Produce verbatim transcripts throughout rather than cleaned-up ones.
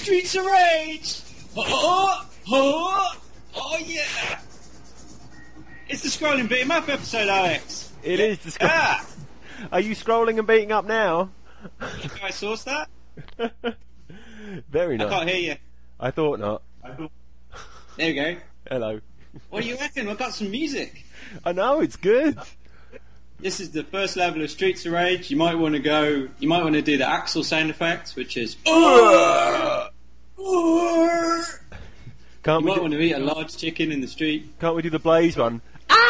Streets of Rage! Oh, oh, oh yeah! It's the Scrolling Beat 'em Up episode, Alex. It is the scroll. Ah! Are you scrolling and beating up now? Can I source that? Very I nice. can't hear you. I thought not. There we go. Hello. What do you reckon? I've got some music. I know, it's good. This is the first level of Streets of Rage. You might want to go. You might want to do the Axel sound effect, which is. Can't You we might do, want to eat a large chicken in the street. can't we do the Blaze one?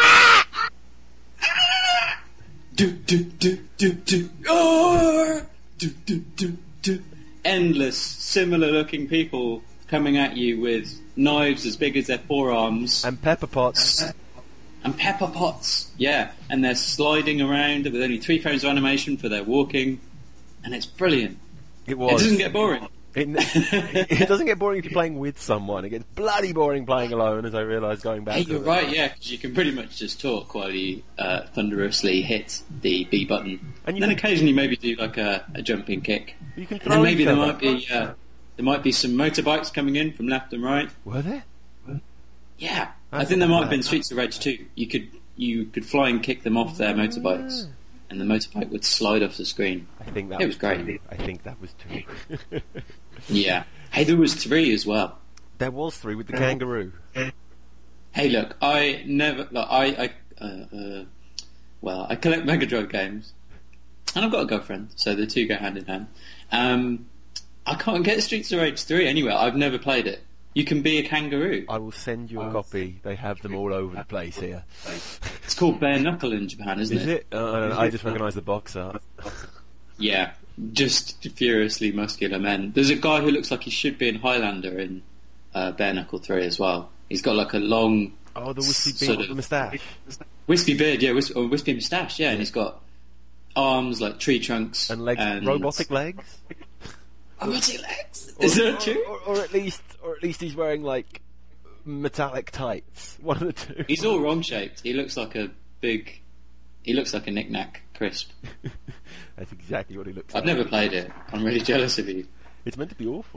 Do do do do do. Oh! Do do do do. Endless, similar-looking people coming at you with knives as big as their forearms. And pepper pots. And pepper pots, yeah, and they're sliding around with only three frames of animation for their walking, and it's brilliant. It It was. doesn't get boring. It, it doesn't get boring if you're playing with someone. It gets bloody boring playing alone, as I realised going back Hey, to you're it. right, yeah, because you can pretty much just talk while you uh, thunderously hit the B button, And and you then can- occasionally maybe do like a, a jumping kick. You can And throw then maybe each there other. might be uh, there might be some motorbikes coming in from left and right. Were there? Yeah, I That's think there not might have bad. been Streets of Rage too. You could you could fly and kick them off their motorbikes, and the motorbike would slide off the screen. I think that It was was great. two. I think that was two. Yeah. Hey, there was three as well. There was three with the kangaroo. Hey, look, I never, like, I, I, uh, uh, well, I collect Mega Drive games, and I've got a girlfriend, so the two go hand in hand. Um, I can't get Streets of Rage three anywhere. I've never played it. You can be a kangaroo. I will send you a copy. They have them all over the place here. It's called Bare Knuckle in Japan, isn't Is it? Uh, I, don't know. I just recognise the box art. Yeah, just furiously muscular men. There's a guy who looks like he should be in Highlander in uh, Bare Knuckle three as well. He's got like a long, Oh, the wispy sort beard of- with the moustache. wispy beard, yeah, wisp- or wispy moustache, yeah, and he's got arms like tree trunks And legs, robotic legs. robotic legs. Is or, that true? Or, or at least, or at least he's wearing like metallic tights. One of the two. He's all wrong shaped. He looks like a big. He looks like a knick-knack crisp. That's exactly what he looks I've like. never played it. I'm really jealous of you. It's meant to be awful.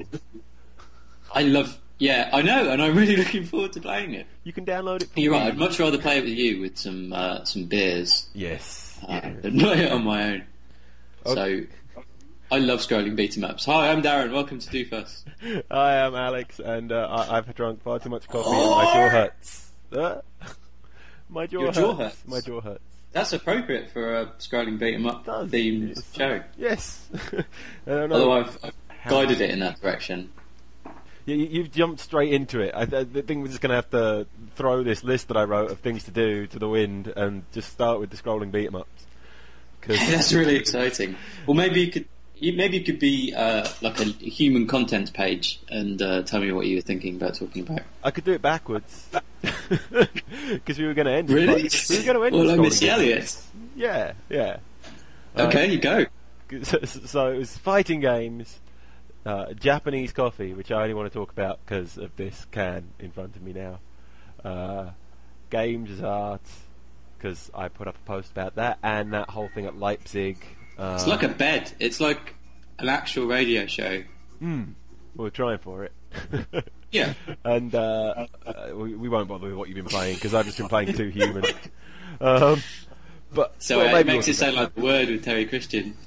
I love. Yeah, I know, and I'm really looking forward to playing it. You can download it. For You're free. right. I'd much rather play it with you with some uh, some beers Yes. uh, than play it on my own. Okay. So, I love scrolling beat 'em ups. Hi, I'm Darren. Welcome to Doofus. I am Alex, and uh, I, I've drunk far too much coffee, and my jaw hurts. Uh, my jaw Your hurts. jaw hurts? My jaw hurts. That's appropriate for a scrolling beat 'em up does. themed It's- show. Yes. I don't know. Although I've, I've guided it in that direction. Yeah, you, you've jumped straight into it. I, I think we're just going to have to throw this list that I wrote of things to do to the wind and just start with the scrolling beat 'em ups. That's really exciting. Well, maybe you could. You, maybe you could be uh, like a human content page and uh, tell me what you were thinking about talking about. I could do it backwards because we were going to end. it Really? like- we were going to end. Well, with like scrolling Missy beat 'em Elliott. ups. Yeah, yeah. Okay, you go. So, so it was fighting games, uh, Japanese coffee, which I only want to talk about because of this can in front of me now. Uh, games as art, because I put up a post about that, and that whole thing at Leipzig. Uh, It's like a bed. It's like an actual radio show. hmm, we're trying for it. Yeah. And uh, uh, we, we won't bother with what you've been playing because I've just been playing Two Human. Um, but So well, uh, it maybe makes we'll it sound like the word with Terry Christian.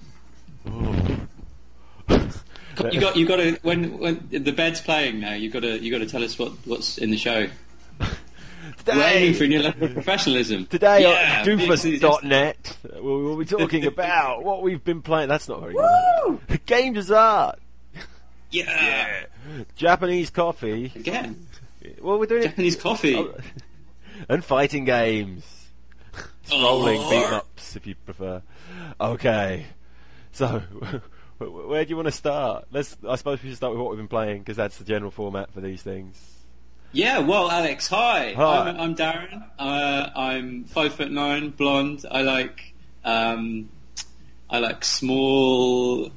Oh. You got, you got to when when the bed's playing now. You got to, you got to tell us what, what's in the show. We're aiming for a new level of professionalism. Today Yeah, on big Doofus dot net, we'll, we'll be talking about what we've been playing. That's not very Woo! good. Games as art. Yeah. Japanese coffee. Again, Well, we're doing Japanese coffee. it. Oh, and fighting games. Scrolling Oh. beat 'em ups, if you prefer. Okay. So, wh- wh- where do you want to start? Let's. I suppose we should start with what we've been playing, because that's the general format for these things. Yeah, well, Alex, hi. Hi. I'm, I'm Darren. Uh, I'm five foot nine, blonde. I like, um, I like small,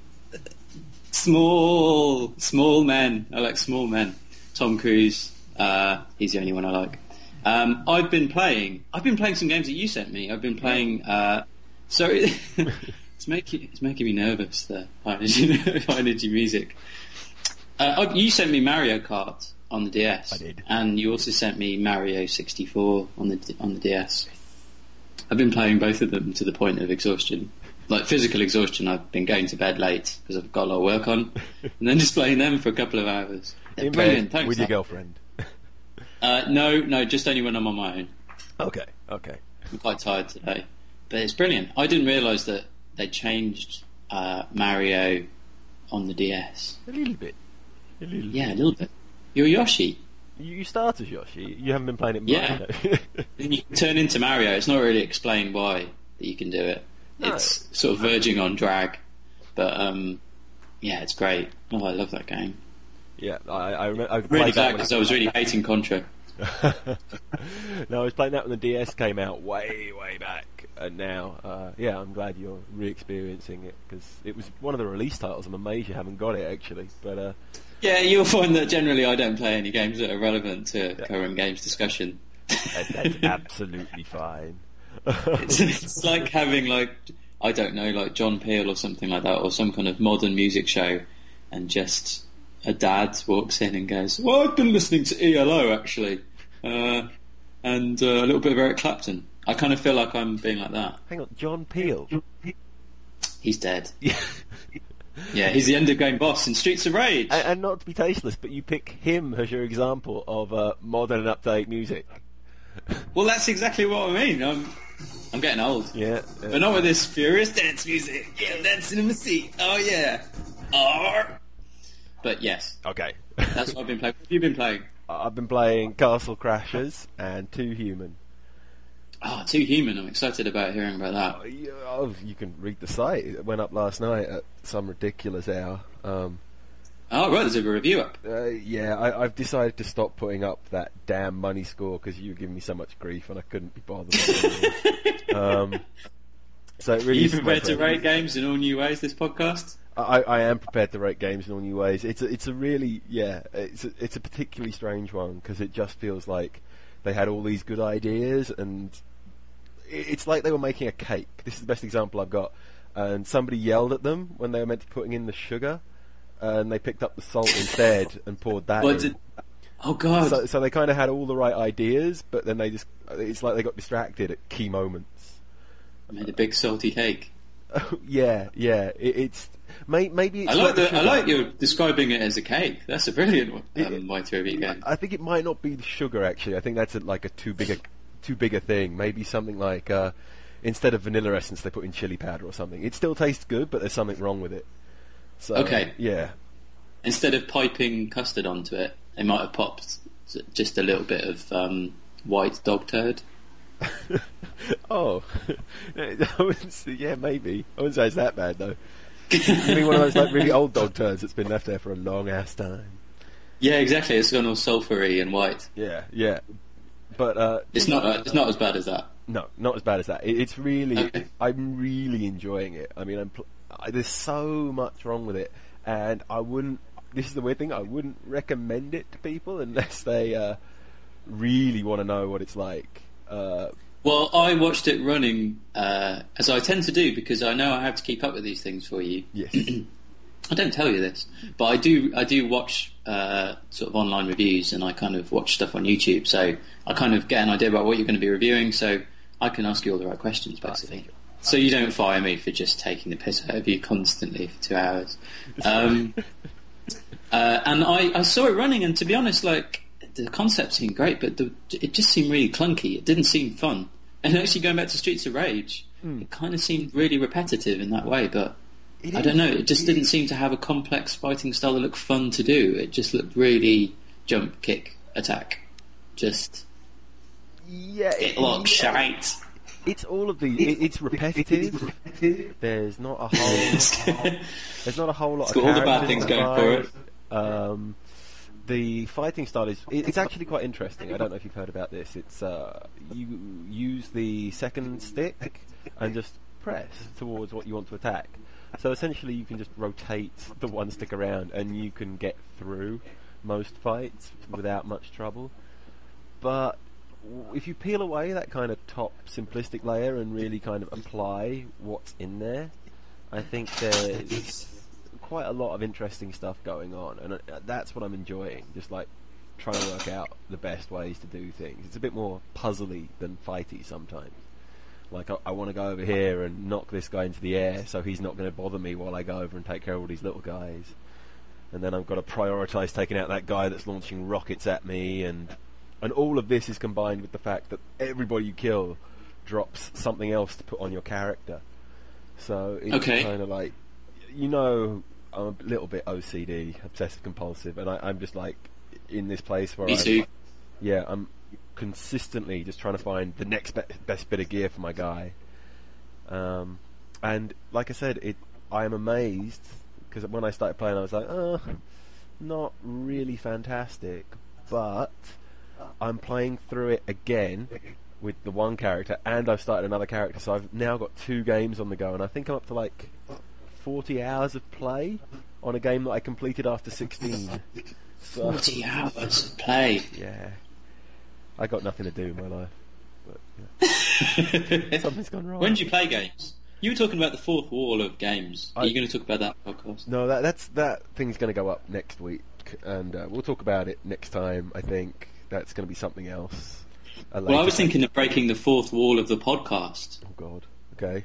small, small men. I like small men. Tom Cruise. Uh, he's the only one I like. Um, I've been playing. I've been playing some games that you sent me. I've been playing. Uh, so it's making it's making me nervous. The high energy, high energy music. Uh, oh, you sent me Mario Kart on the D S. I did. And you also sent me Mario sixty-four on the on the D S. I've been playing both of them to the point of exhaustion. Like physical exhaustion, I've been going to bed late because I've got a lot of work on, and then just playing them for a couple of hours. They're In brilliant. bed Thanks. with your Al. girlfriend. Uh, no, no, just only when I'm on my own. Okay, okay. I'm quite tired today, but it's brilliant. I didn't realise that they changed uh, Mario on the D S. A little bit. A little Yeah, bit. a little bit. You're Yoshi. You, you start as Yoshi. You haven't been playing it much. Yeah. though. Then you can turn into Mario. It's not really explained why that you can do it. No. It's sort of verging on drag, but um, yeah, it's great. Oh, I love that game. Yeah, I, I remember. I Really played that glad when because it- I was really hating Contra. No, I was playing that when the D S came out way, way back, and now, uh, yeah, I'm glad you're re-experiencing it because it was one of the release titles. I'm amazed you haven't got it actually, but uh, Yeah, you'll find that generally I don't play any games that are relevant to Yeah. current games discussion. that, that's absolutely fine. It's, it's like having like I don't know, like John Peel or something like that, or some kind of modern music show, and just a dad walks in and goes, "Well, I've been listening to E L O actually, uh, and uh, a little bit of Eric Clapton." I kind of feel like I'm being like that. Hang on, John Peel. He's dead. Yeah. Yeah, he's the end of game boss in Streets of Rage. and, and not to be tasteless, but you pick him as your example of uh, modern and up-to-date music. Well, that's exactly what I mean. I'm, I'm getting old. Yeah. But not with this furious dance music. Yeah, dancing in the seat. Oh, yeah. Arr. But yes, Okay. that's what I've been playing. What have you been playing? I've been playing Castle Crashers and Two Human. Oh, Two Human. I'm excited about hearing about that. Oh, yeah, oh, you can read the site. It went up last night at some ridiculous hour. Um, Oh, right, there's a review up. uh, yeah, I, I've decided to stop putting up that damn money score because you were giving me so much grief and I couldn't be bothered. um, so it Are really you is my prepared to preference. rate games in all new ways, this podcast? I, I am prepared to rate games in all new ways. It's a, it's a really yeah, it's a, it's a particularly strange one because it just feels like they had all these good ideas and it- it's like they were making a cake. This is the best example I've got. And somebody yelled at them when they were meant to be putting in the sugar, and they picked up the salt instead and poured that What in. did... Oh, God. So, so they kind of had all the right ideas, but then they just, it's like they got distracted at key moments. Made a big salty cake. yeah, yeah, it, it's, may, maybe it's I like not the the, I sugar. like you describing it as a cake. That's a brilliant um, It- way to review games. I think it might not be the sugar actually. I think that's a, like a too big a, too big a thing. Maybe something like, uh, instead of vanilla essence they put in chili powder or something. It still tastes good, but there's something wrong with it. So, Okay. yeah. Instead of piping custard onto it, they might have popped just a little bit of um, white dog turd. Oh, I wouldn't say, yeah, maybe. I wouldn't say it's that bad though. You mean one of those like really old dog turds that's been left there for a long ass time? Yeah, exactly. It's gone all sulphury and white. Yeah, yeah. But uh, It's not. Uh, it's not as bad as that. no, not as bad as that. It, it's really, Okay. I'm really enjoying it. I mean, I'm pl- I, there's so much wrong with it, and I wouldn't. This is the weird thing. I wouldn't recommend it to people unless they uh, really want to know what it's like. Uh, Well, I watched it running, uh, as I tend to do, because I know I have to keep up with these things for you. yes. I don't tell you this, but I do. I do watch uh, sort of online reviews, and I kind of watch stuff on YouTube. So I kind of get an idea about what you're going to be reviewing, so I can ask you all the right questions, basically. So you don't fire me for just taking the piss out of you constantly for two hours. Um, uh, and I, I saw it running, and to be honest, like the concept seemed great, but the, it just seemed really clunky. It didn't seem fun. And actually, going back to Streets of Rage, Mm. it kind of seemed really repetitive in that way, but. It I is- don't know, it just didn't seem to have a complex fighting style that looked fun to do. It just looked really jump, kick, attack. Just, Yeah, it looks yeah. shite. It's all of the. It, it's repetitive. There's not a whole. There's not a whole lot It's of got all the bad characters things to going for fight. Um, the fighting style is. It, it's actually quite interesting. I don't know if you've heard about this. It's uh, you use the second stick and just press towards what you want to attack. So essentially, you can just rotate the one stick around, and you can get through most fights without much trouble. But w- if you peel away that kind of top simplistic layer and really kind of apply what's in there, I think there's quite a lot of interesting stuff going on, and uh, that's what I'm enjoying. Just like trying to work out the best ways to do things. It's a bit more puzzly than fighty sometimes. Like, I, I want to go over here and knock this guy into the air so he's not going to bother me while I go over and take care of all these little guys. And then I've got to prioritise taking out that guy that's launching rockets at me, and and all of this is combined with the fact that everybody you kill drops something else to put on your character. So it's okay. kind of like, you know, I'm a little bit O C D, obsessive compulsive, and I, I'm just like in this place where Me I'm, too. yeah, I'm consistently just trying to find the next be- best bit of gear for my guy. Um, and like I said, it I am amazed, because when I started playing I was like, oh, not really fantastic, but I'm playing through it again with the one character, and I've started another character, so I've now got two games on the go, and I think I'm up to like forty hours of play on a game that I completed after sixteen. So, forty hours of play. Yeah. I got nothing to do in my life. But, yeah. Something's gone wrong. When do you play games? You were talking about the fourth wall of games. Are I, you going to talk about that podcast? No, that that's that thing's going to go up next week, and uh, we'll talk about it next time. I think that's going to be something else. Well, I was thinking of breaking the fourth wall of the podcast. Oh God. Okay.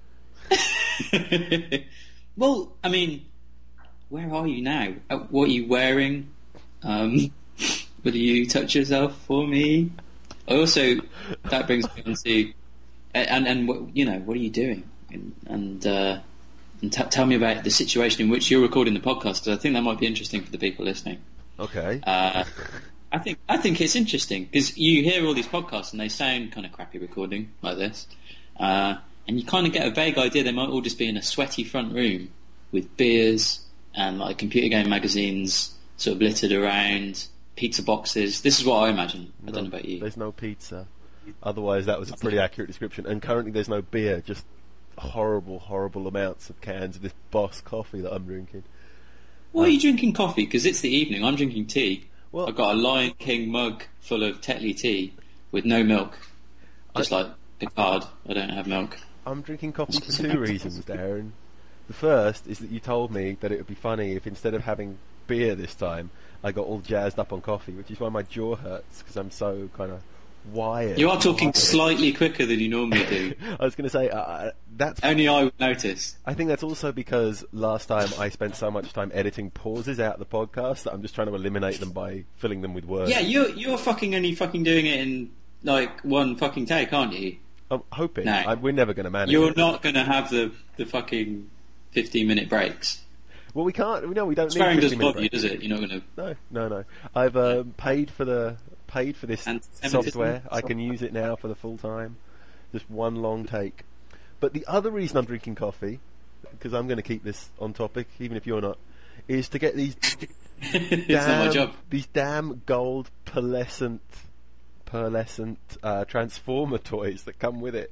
Well, I mean, where are you now? Uh, What are you wearing? Um, will you touch yourself for me? Also, that brings me on to, and and what, you know, what are you doing? And and, uh, and t- tell me about the situation in which you're recording the podcast, because I think that might be interesting for the people listening. Okay. Uh, I think I think it's interesting because you hear all these podcasts and they sound kind of crappy recording like this, uh, and you kind of get a vague idea they might all just be in a sweaty front room with beers and like computer game magazines sort of littered around, pizza boxes. This is what I imagine. I No, don't know about you. There's no pizza. Otherwise, that was a pretty accurate description. And currently, there's no beer. Just horrible, horrible amounts of cans of this Boss coffee that I'm drinking. Why um, are you drinking coffee? Because it's the evening. I'm drinking tea. Well, I've got a Lion King mug full of Tetley tea with no milk. Just I, like Picard, I don't have milk. I'm drinking coffee for two reasons, Darren. The first is that you told me that it would be funny if instead of having beer this time, I got all jazzed up on coffee, which is why my jaw hurts, because I'm so kind of wired. You are talking slightly quicker than you normally do. I was going to say, uh, that's... Only I would notice. I think that's also because last time I spent so much time editing pauses out of the podcast that I'm just trying to eliminate them by filling them with words. Yeah, you're, you're fucking only fucking doing it in, like, one fucking take, aren't you? I'm hoping. No. I, we're never going to manage You're it. not going to have the, the fucking fifteen minute breaks. Well, we can't. No, we don't Swearing need doesn't fifty minute bother you, breaks. does it? You're not going to... No, no, no. I've um, paid for the paid for this And software. I can use it now for the full time. Just one long take. But the other reason I'm drinking coffee, because I'm going to keep this on topic, even if you're not, is to get these It's damn, not my job. these damn gold pearlescent, pearlescent uh, transformer toys that come with it.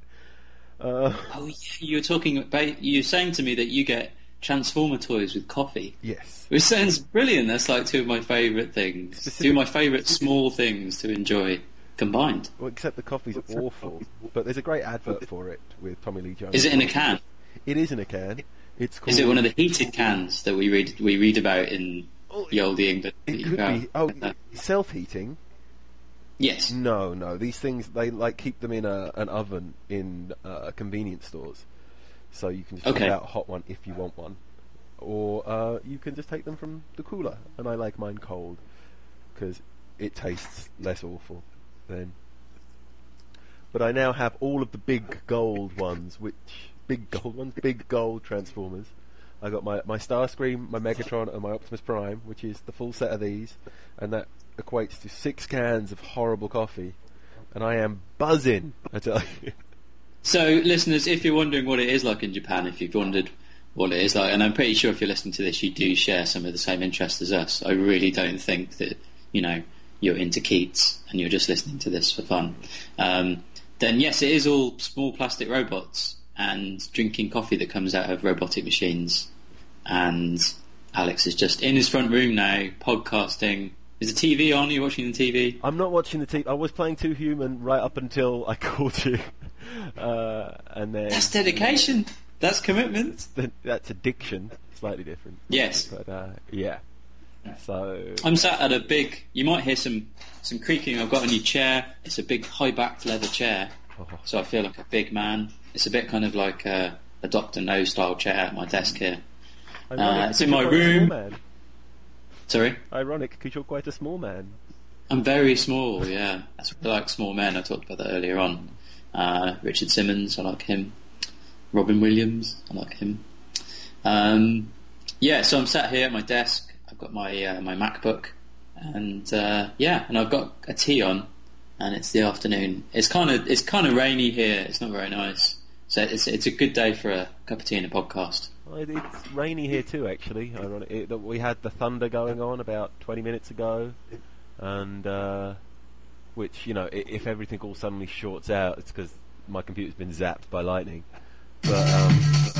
Uh, Oh, yeah, you were talking about... You're saying to me that you get Transformer toys with coffee. yes. Which sounds brilliant. That's like two of my favourite things. Specific- Two of my favourite small things to enjoy combined. Well, except the coffee's awful. But there's a great advert for it with Tommy Lee Jones. Is it in a can? It is in a can. It's called... Is it one of the heated cans that we read we read about in Oh, the old England? that It you could have? be. Oh, Uh, self-heating? yes. No, no. These things, they like keep them in a, an oven in uh, convenience stores. So you can just Okay. take out a hot one if you want one. Or uh, you can just take them from the cooler. And I like mine cold because it tastes less awful then. But I now have all of the big gold ones, which... Big gold ones? Big gold Transformers. I got my, my Starscream, my Megatron, and my Optimus Prime, which is the full set of these. And that equates to six cans of horrible coffee. And I am buzzing, I tell you. So, listeners, if you're wondering what it is like in Japan, if you've wondered what it is like, and I'm pretty sure if you're listening to this, you do share some of the same interests as us. I really don't think that, you know, you're into Keats and you're just listening to this for fun. Um, then yes, it is all small plastic robots and drinking coffee that comes out of robotic machines. And Alex is just in his front room now, podcasting. Is the T V on? Are you watching the T V? I'm not watching the T V. I was playing Too Human right up until I called you. Uh, and then... That's dedication. That's commitment. That's addiction. It's slightly different. Yes. But uh, yeah. So I'm sat at a big. You might hear some some creaking. I've got a new chair. It's a big high-backed leather chair, oh, so I feel like a big man. It's a bit kind of like a, a Doctor No style chair at my desk here. ironic, Uh, it's 'cause in you're my quite a small room. man. Sorry, Ironic, because you're quite a small man. I'm very small. Yeah, that's what I like small men. I talked about that earlier on. Uh, Richard Simmons, I like him. Robin Williams, I like him. Um, yeah, so I'm sat here at my desk. I've got my uh, my MacBook, and uh, yeah, and I've got a tea on, and it's the afternoon. It's kind of it's kind of rainy here. It's not very nice, so it's it's a good day for a cup of tea and a podcast. Well, it- It's rainy here too, actually. Ironic. It, that we had the thunder going on about twenty minutes ago, and uh, which, you know, i- if everything all suddenly shorts out, it's because my computer's been zapped by lightning. But um,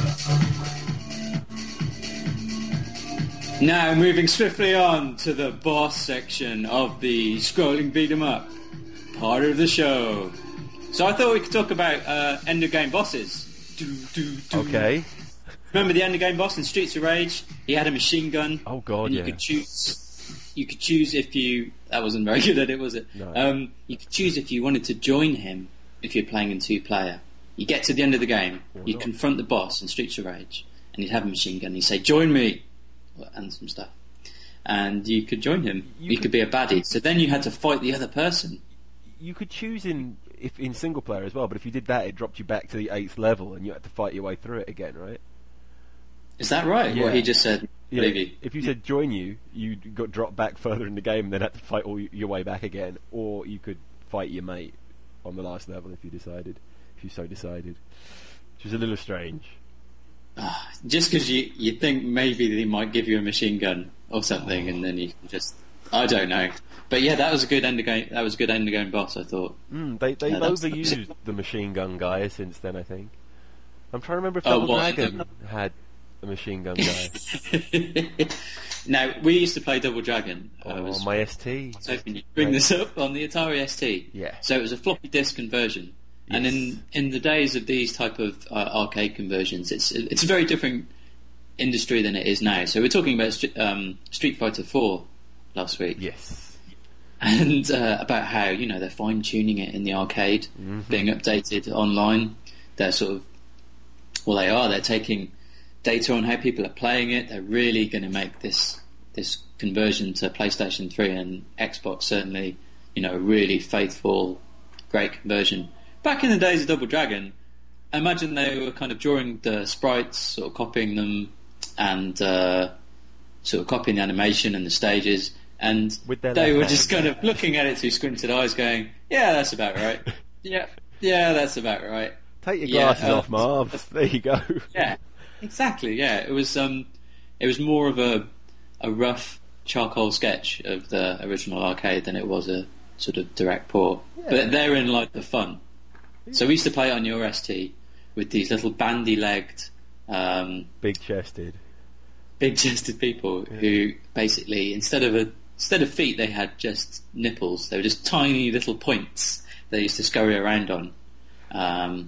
Now moving swiftly on to the boss section of the scrolling beat 'em up part of the show. So I thought we could talk about uh, end of game bosses. Do, do, do. okay. Remember the end of game boss in Streets of Rage? He had a machine gun. Oh God, and you yeah. could choose. You could choose if you. That wasn't very good at it, was it? No. Um, you could choose if you wanted to join him if you're playing in two player. You get to the end of the game, Or you not. confront the boss in Streets of Rage, and he'd have a machine gun. He'd say, "Join me," and some stuff, and you could join him. You You, could- could be a baddie. So then you had to fight the other person. You could choose in if in single player as well, but if you did that, it dropped you back to the eighth level, and you had to fight your way through it again, right? Is that right? Yeah. What he just said, Yeah. believe you. If you said join you, you got dropped back further in the game, and then had to fight all y- your way back again, or you could fight your mate on the last level if you decided, if you so decided, which is a little strange. Ah, just because you, you think maybe they might give you a machine gun or something, and then you can just I don't know. But yeah, that was a good end of game. That was a good end of game boss, I thought. Mm, they they've Yeah, that's- overused the machine gun guy since then. I think. I'm trying to remember if Oh, Double what? Dragon had a machine gun guy. Now we used to play Double Dragon. I Oh, was my S T. hoping you'd bring this up on the Atari S T. Yeah. So it was a floppy disk conversion, and Yes. in in the days of these type of uh, arcade conversions, it's it's a very different industry than it is now. So we're talking about St- um, Street Fighter four last week. Yes. And uh, about how, you know, they're fine tuning it in the arcade, Mm-hmm. being updated online. They're sort of, well, they are. They're taking data on how people are playing it. They're really going to make this this conversion to PlayStation three and Xbox certainly, you know, a really faithful, great conversion. Back in the days of Double Dragon, I imagine they were kind of drawing the sprites, sort of copying them, and uh, sort of copying the animation and the stages. And With their they left were hand. just kind of looking at it through squinted eyes, going, "Yeah, that's about right. Yeah, yeah, that's about right." Take your Yeah, glasses uh, off, Marv. There you go. Yeah, exactly. Yeah, it was um, it was more of a a rough charcoal sketch of the original arcade than it was a sort of direct port. Yeah. But therein lied the fun. So we used to play it on your S T with these little bandy-legged, um, Big chested. big-chested people who basically, instead of a instead of feet, they had just nipples. They were just tiny little points they used to scurry around on. Um,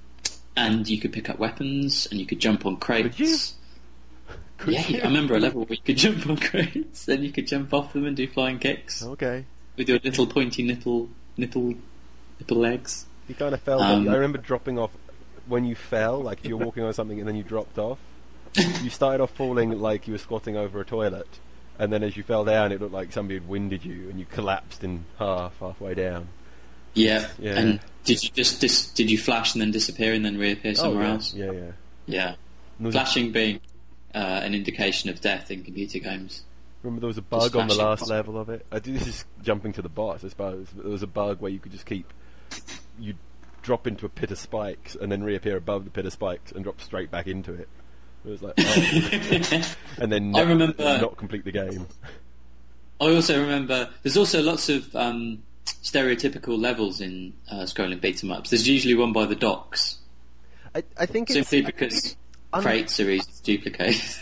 and you could pick up weapons, and you could jump on crates. Could you? Could Yeah, you? I remember a level where you could jump on crates, and you could jump off them and do flying kicks Okay. with your little pointy nipple, nipple, nipple legs. You kind of fell. Um, I remember dropping off when you fell, like if you were walking on something and then you dropped off. You started off falling like you were squatting over a toilet, and then as you fell down, it looked like somebody had winded you, and you collapsed in half halfway down. Yeah. Yeah. And did you just dis- did you flash and then disappear and then reappear somewhere oh, yeah. else? Yeah, yeah. Yeah. And there was a- Flashing being uh, an indication of death in computer games. remember there was a bug on the flashing. last level of it. I do, this is jumping to the boss, I suppose. But there was a bug where you could just keep you drop into a pit of spikes and then reappear above the pit of spikes and drop straight back into it. It was like, oh. and then I not, remember- not complete the game. I also remember there's also lots of um, stereotypical levels in uh, scrolling beat 'em ups. There's usually one by the docks, I, I think it's simply because un- crates are easy to duplicate.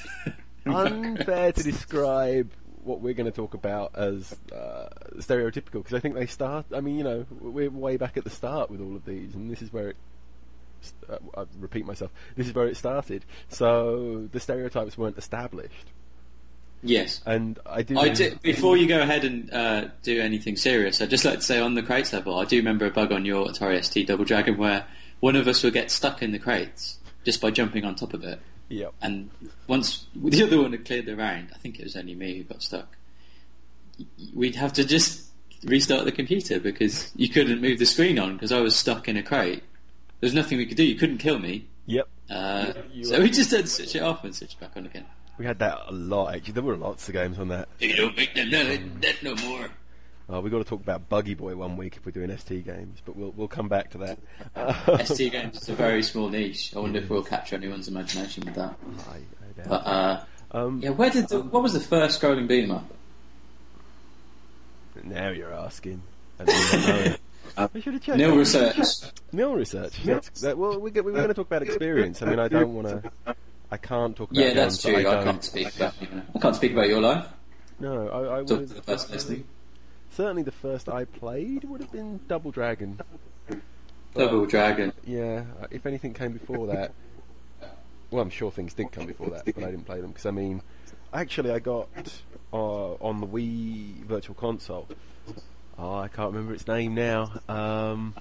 unfair to describe what we're going to talk about as uh, stereotypical, because I think they start. I mean, you know, we're way back at the start with all of these, and this is where it uh, I repeat myself. This is where it started. So the stereotypes weren't established. Yes. And I do. I do before you go ahead and uh, do anything serious, I'd just like to say on the crates level, I do remember a bug on your Atari S T Double Dragon where one of us would get stuck in the crates just by jumping on top of it. Yep. And once the other one had cleared the round, I think it was only me who got stuck. We'd have to just restart the computer because you couldn't move the screen on because I was stuck in a crate. There was nothing we could do. You couldn't kill me. Yep. Uh, you so we just had to switch it off and switch it back on again. We had that a lot, actually. There were lots of games on that. You don't make them no, that no more. Oh, we've got to talk about Buggy Boy one week if we're doing S T games, but we'll we'll come back to that. S T games is a very small niche. I wonder if we'll capture anyone's imagination with that. I, I doubt but, uh, um, yeah, where did the, what was the first scrolling beat 'em up? Now you're asking. I don't know. Uh, we should have checked. Nil research. Nil research. That's, that, well, we, we were going to talk about experience. I mean, I don't want to. I can't talk about. Yeah, that's games true. that I, I, can't speak about. I can't speak about your life. No, I, I Talk would. to the first listening. Certainly, the first I played would have been Double Dragon. Double Dragon. Yeah, if anything came before that. Well, I'm sure things did come before that, but I didn't play them because I mean, actually, I got uh, on the Wii Virtual Console. Oh, I can't remember its name now. Um,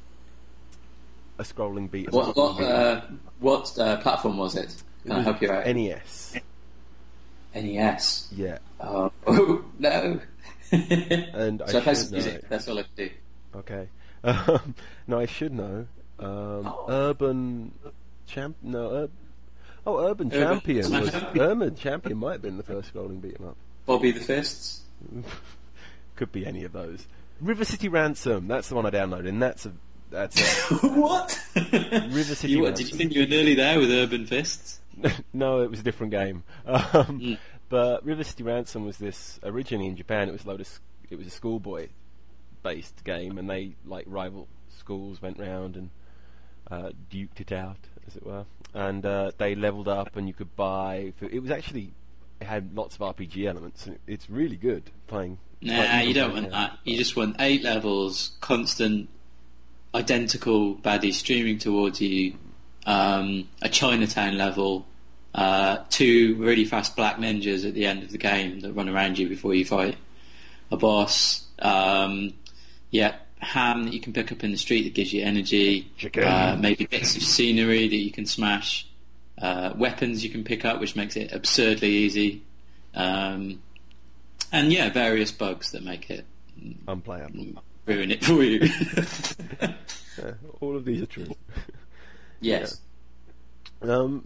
a scrolling beat. What what, uh, what uh, platform was it? Can I help you out? N E S. N E S. Yeah. Oh, oh no. And so I I play should some know music. it. That's all I can do. Okay. Um, no, I should know. Um, Oh. Urban Champ. No. Ur- oh, Urban, Urban Champion Smash was. Champion? Urban Champion might have been the first scrolling beat 'em up. Bobby the Fists. Could be any of those. River City Ransom. That's the one I downloaded, and that's a that's a What? River City You, what, Ransom. did you think you were nearly there with Urban Fists? No, it was a different game. Um, Mm. But River City Ransom was this originally in Japan. It was a load of, s- it was a schoolboy-based game, and they like rival schools went round and uh, duked it out, as it were. And uh, they leveled up, and you could buy. It was actually it had lots of R P G elements. And it's really good playing. Nah, like, you don't playing want now. that. You just want eight levels, constant, identical baddies streaming towards you, um, a Chinatown level, uh, two really fast black ninjas at the end of the game that run around you before you fight a boss. Um, yeah, ham that you can pick up in the street that gives you energy. Chicken. Uh, maybe bits of scenery that you can smash. Uh, weapons you can pick up, which makes it absurdly easy. Um, and yeah, various bugs that make it Unplayable. ruin it for you. Yeah, all of these are true. Yes. Um,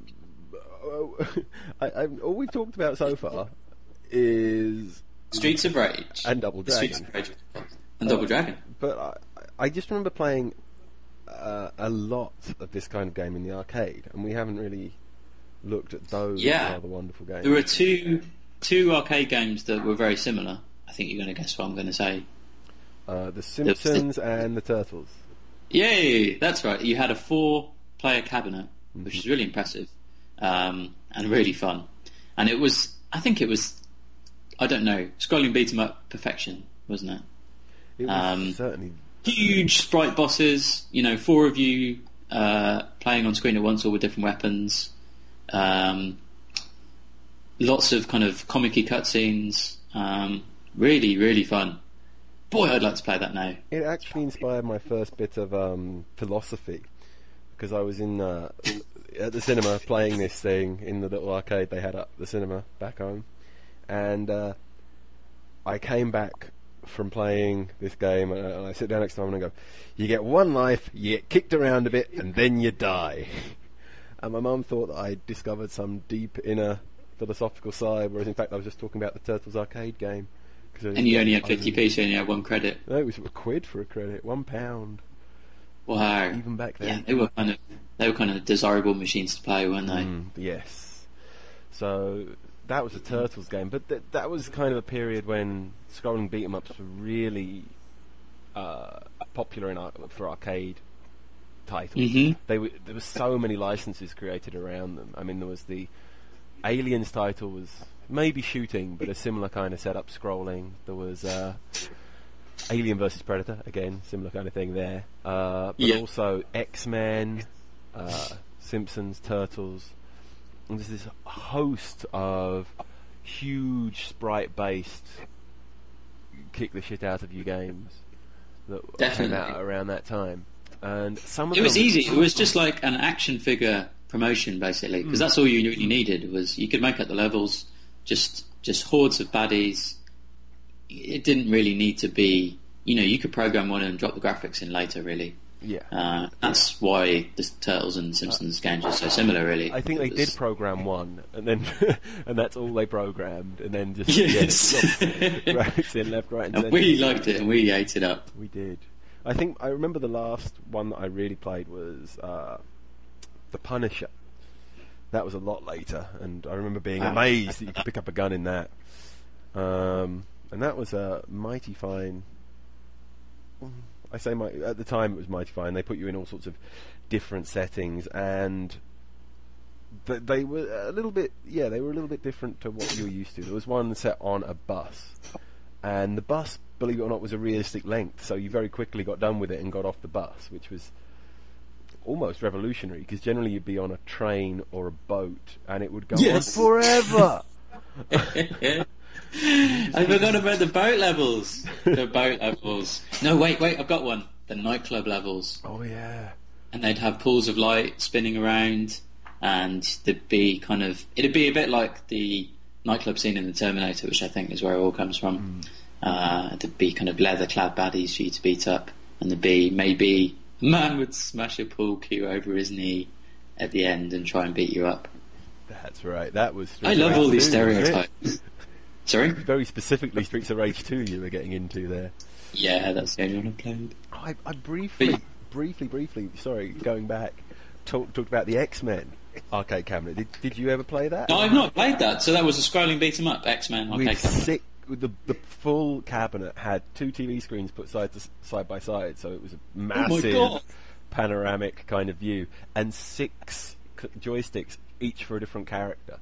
I, I, all we've talked about so far is Streets of Rage. and Double Streets Dragon. of Rage. And Double Uh, Dragon. But I, I just remember playing uh, a lot of this kind of game in the arcade, and we haven't really looked at those Yeah. rather wonderful games. There were two two arcade games that were very similar. I think you're going to guess what I'm going to say. Uh, the Simpsons and the Turtles. Yay! That's right. You had a four-player cabinet, which is really impressive um, and really fun. And it was, I think it was, I don't know, scrolling beat 'em up perfection, wasn't it? It was Um, certainly. Huge sprite bosses. You know, four of you uh, playing on screen at once, all with different weapons. Um, lots of kind of comic-y cutscenes. Um, really, really fun. Boy, I'd like to play that now. It actually inspired my first bit of um, philosophy, because I was in uh, at the cinema playing this thing in the little arcade they had at the cinema back home, and uh, I came back from playing this game, and, and I sit down next to him and I go, "You get one life, you get kicked around a bit, and then you die." And my mum thought that I discovered some deep inner philosophical side, whereas in fact I was just talking about the Turtles arcade game. And you only had fifty p, so you only had one credit. No, it was a quid for a credit, one pound. Wow. Even back Yeah, then. they were kind of they were kind of desirable machines to play, weren't they? Mm, yes. So that was a Turtles game, but th- that was kind of a period when scrolling beat 'em ups were really uh, popular in ar- for arcade titles. Mhm. They were, there were so many licenses created around them. I mean, there was the Aliens title was maybe shooting, but a similar kind of setup, scrolling. There was uh, Alien versus Predator, again, similar kind of thing there. Uh, but Yeah. also X-Men, uh, Simpsons, Turtles, and there's this host of huge sprite-based kick the shit out of you games that Definitely. came out around that time. And some of It was them, easy. It was just like an action figure promotion, basically, because that's all you really needed. Was you could make up the levels, just just hordes of baddies. It didn't really need to be, you know, you could program one and drop the graphics in later, really. Yeah. Uh, that's why the Turtles and Simpsons games are so similar, really. I think they It was- did program one, and then and that's all they programmed, and then just Yes. yeah, graphics in left, right, and, And centre. we liked it and we ate it up. We did. I think I remember the last one that I really played was uh, The Punisher. That was a lot later, and I remember being Wow. amazed that you could pick up a gun in that. Um, and that was a mighty fine. I say my, at the time it was mighty fine. They put you in all sorts of different settings, and th- they were a little bit, yeah, they were a little bit different to what you were used to. There was one set on a bus, and the bus, believe it or not, was a realistic length, so you very quickly got done with it and got off the bus, which was almost revolutionary, because generally you'd be on a train or a boat, and it would go Yes. on forever. I forgot about the boat levels. The boat levels. No, wait, wait, I've got one. The nightclub levels. Oh yeah. And they'd have pools of light spinning around, and there'd be kind of, it'd be a bit like the nightclub scene in the Terminator, which I think is where it all comes from. Mm. Uh, there'd be kind of leather-clad baddies for you to beat up, and there'd be maybe a man would smash a pool cue over his knee at the end and try and beat you up. That's right. That was. I love all these stereotypes. Sorry? Very specifically Streets of Rage two you were getting into there. Yeah, that's the only one I played. I, I briefly, But- briefly, briefly, sorry, going back, talk, talked about the X-Men arcade cabinet. Did, did you ever play that? No, I've not played that. So that was a scrolling beat 'em up, X-Men arcade With cabinet. sick, with the, the full cabinet had two T V screens put side to s- side by side, so it was a massive God. panoramic kind of view, and six c- joysticks, each for a different character.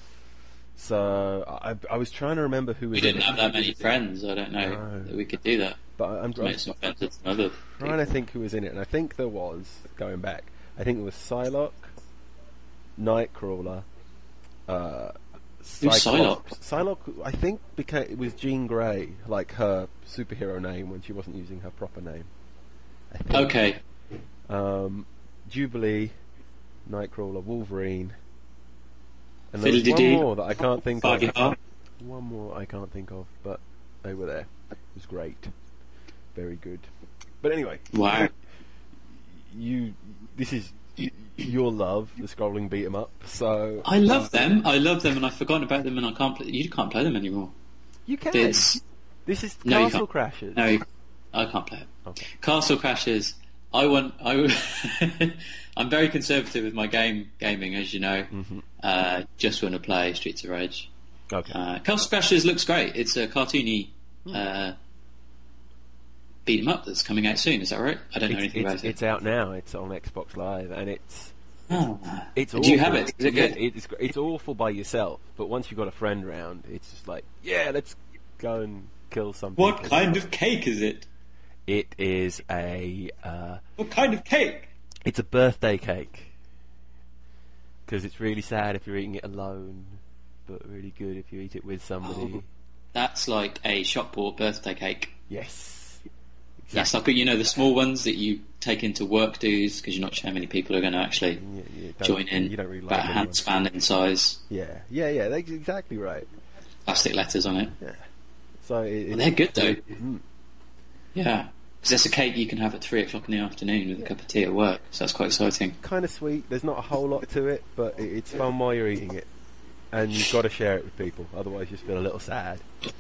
So I, I was trying to remember who was We didn't in it. have that many friends. I don't know No. that we could do that. But I'm, To I'm make some offences to other trying to think who was in it, and I think there was, going back, I think there was Psylocke, Nightcrawler, uh, Who's Cyclops. Psylocke, I think, because it was Jean Grey, like her superhero name when she wasn't using her proper name. I think. Okay. Um, Jubilee, Nightcrawler, Wolverine, and there was Fiddle-dee-dee. one more that I can't think of. Foggy Heart. One more I can't think of, but they were there. It was great, very good. But anyway, Wow. you this is y- your love, the scrolling beat 'em up. So I love them. I love them, and I've forgotten about them, and I can't. Play, you can't play them anymore. you can. It's This is No, you Castle can't. Crashers. no, I can't play it. Okay. Castle Crashers. I want. I. I'm very conservative with my game gaming, as you know. Mm-hmm. Uh, just want to play Streets of Rage. Okay. Uh, Castle Crashers looks great. It's a cartoony uh, beat 'em up that's coming out soon. Is that right? I don't know it's, anything it's, about it. it's out now. It's on Xbox Live, and it's Oh. it's. Do awful. you have it? Is it Yeah, good? it's it's awful by yourself, but once you've got a friend round, it's just like, yeah, let's go and kill some What people. kind of cake is it? It is a uh, What kind of cake? it's a birthday cake because it's really sad if you're eating it alone, but really good if you eat it with somebody. Oh. That's like a shop bought birthday cake. Yes. Yes, like you know the small ones that you take into work dues because you're not sure how many people are going to actually Yeah, you don't- join in. You don't really about like a anyone. hand span in size, Yeah, yeah, yeah. That's exactly right. plastic letters on it. Yeah. So it, Well, they're good though. Mm. Yeah, because that's a cake you can have at three o'clock in the afternoon with a cup of tea at work. So that's quite exciting. Kind of sweet. There's not a whole lot to it, but it, it's fun while you're eating it, and you've got to share it with people. Otherwise, you just feel a little sad.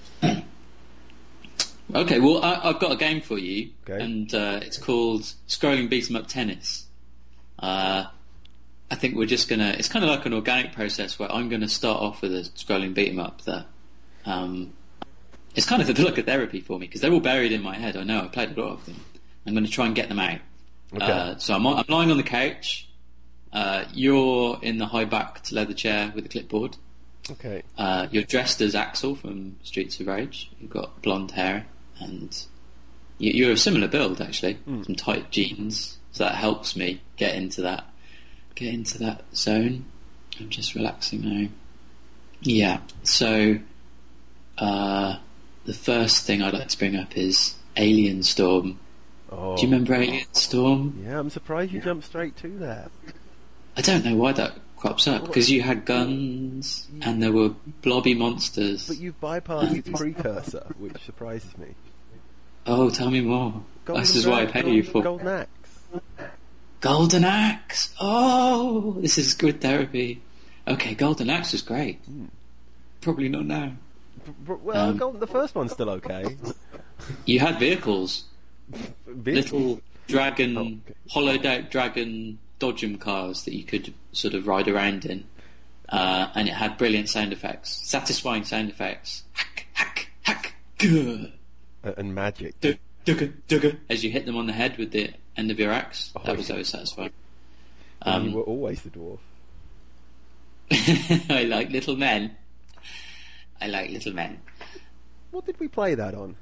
Okay, well I, I've got a game for you, Okay. and uh, it's called Scrolling Beat 'em Up Tennis. Uh, I think we're just gonna. It's kind of like an organic process where I'm going to start off with a scrolling beat 'em up that. Um, it's kind of a bit like a therapy for me because they're all buried in my head. I know I played a lot of them. I'm going to try and get them out. Okay. Uh, so I'm, on, I'm lying on the couch. Uh, you're in the high backed leather chair with a clipboard. Okay. Uh, you're dressed as Axel from Streets of Rage. You've got blonde hair and you, you're a similar build actually. Mm. Some tight jeans, so that helps me get into that get into that zone. I'm just relaxing now. Yeah, so uh, the first thing I'd like to bring up is Alien Storm. Oh. Do you remember Alien Storm? Yeah, I'm surprised you jumped straight to that. I don't know why that crops up, because you had guns and there were blobby monsters. But you've bypassed its precursor, which surprises me. Oh, tell me more. Golden this is what I pay Golden, you for. Golden Axe. Golden Axe! Oh, this is good therapy. Okay, Golden Axe was great. Mm. Probably not now. B- b- well, Um, Golden, the first one's still okay. You had vehicles. Vehicle- Little dragon, Oh, okay. hollowed out dragon dodgem cars that you could sort of ride around in. Uh, and it had brilliant sound effects. Satisfying sound effects. Hack, hack, hack, gah. Uh, and magic. Dug, dugga, dugga, as you hit them on the head with the end of your axe. Oh, that was yeah. always satisfying. And Um, you were always the dwarf. I like little men. I like little men. What did we play that on?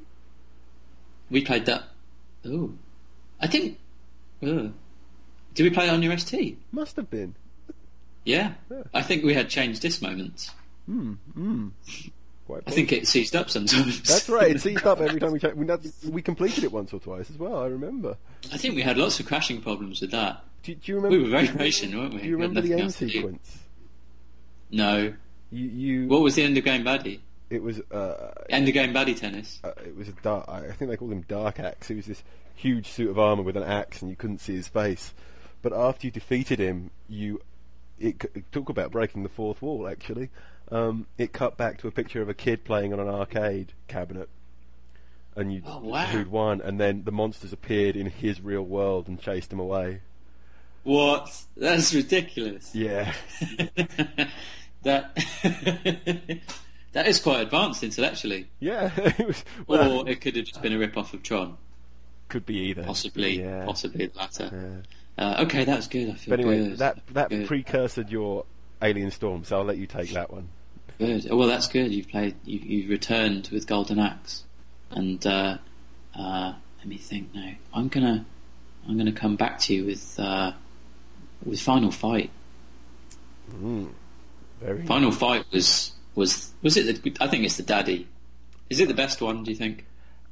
We played that. Oh, I think. Uh, did we play it on your S T? Must have been. Yeah, Yeah. I think we had change this moments. Hmm. Hmm. Quite I think it seized up sometimes. That's right. It seized up every time we checked. We, we completed it once or twice as well. I remember. I think we had lots of crashing problems with that. Do, do you remember? We were very patient, weren't we? Do you We had remember the nothing end else to do. sequence? No. You. you What was the end of game baddie? it was. Uh, End of game baddie tennis. uh, it was a dark. I think they called him Dark Axe. He was this huge suit of armor with an axe, and you couldn't see his face. But after you defeated him, you. It, it talk about breaking the fourth wall. Actually, um, it cut back to a picture of a kid playing on an arcade cabinet, and you Oh, wow. who'd won, and then the monsters appeared in his real world and chased him away. What? That's ridiculous. Yeah. that that is quite advanced intellectually. Yeah, it was. Well, Or it could have just been a rip-off of Tron. could be either. Possibly, Yeah. possibly the latter. Yeah. Uh, okay, that's good. I feel But anyway, good. that that Good. precursored your Alien Storm, so I'll let you take that one. Good. Oh, well, that's good. You've played. You, you've returned with Golden Axe, and uh, uh, let me think now. I'm gonna, I'm gonna come back to you with uh, with Final Fight. Mm. Very. Final Fight was was was it? The, I think it's the daddy. Is it the best one? Do you think?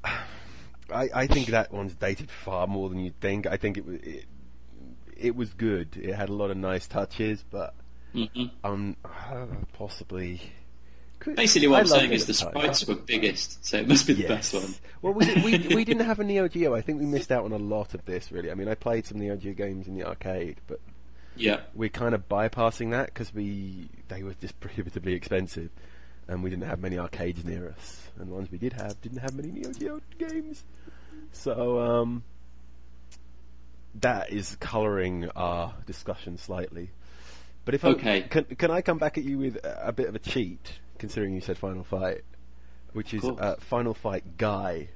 I, I think that one's dated far more than you'd think. I think it was it, it was good. It had a lot of nice touches, but hmm um, uh, possibly. Could, Basically, what I I'm loved saying it is at the time. sprites were biggest, so it must be the Yes. best one. Well, we, we we didn't have a Neo Geo. I think we missed out on a lot of this. Really, I mean, I played some Neo Geo games in the arcade, but Yeah. we're kind of bypassing that because we they were just prohibitively expensive, and we didn't have many arcades near us, and the ones we did have didn't have many Neo Geo games. So um, that is colouring our discussion slightly. But if I, Okay. can can I come back at you with a, a bit of a cheat, considering you said Final Fight, which is course. uh, Final Fight Guy.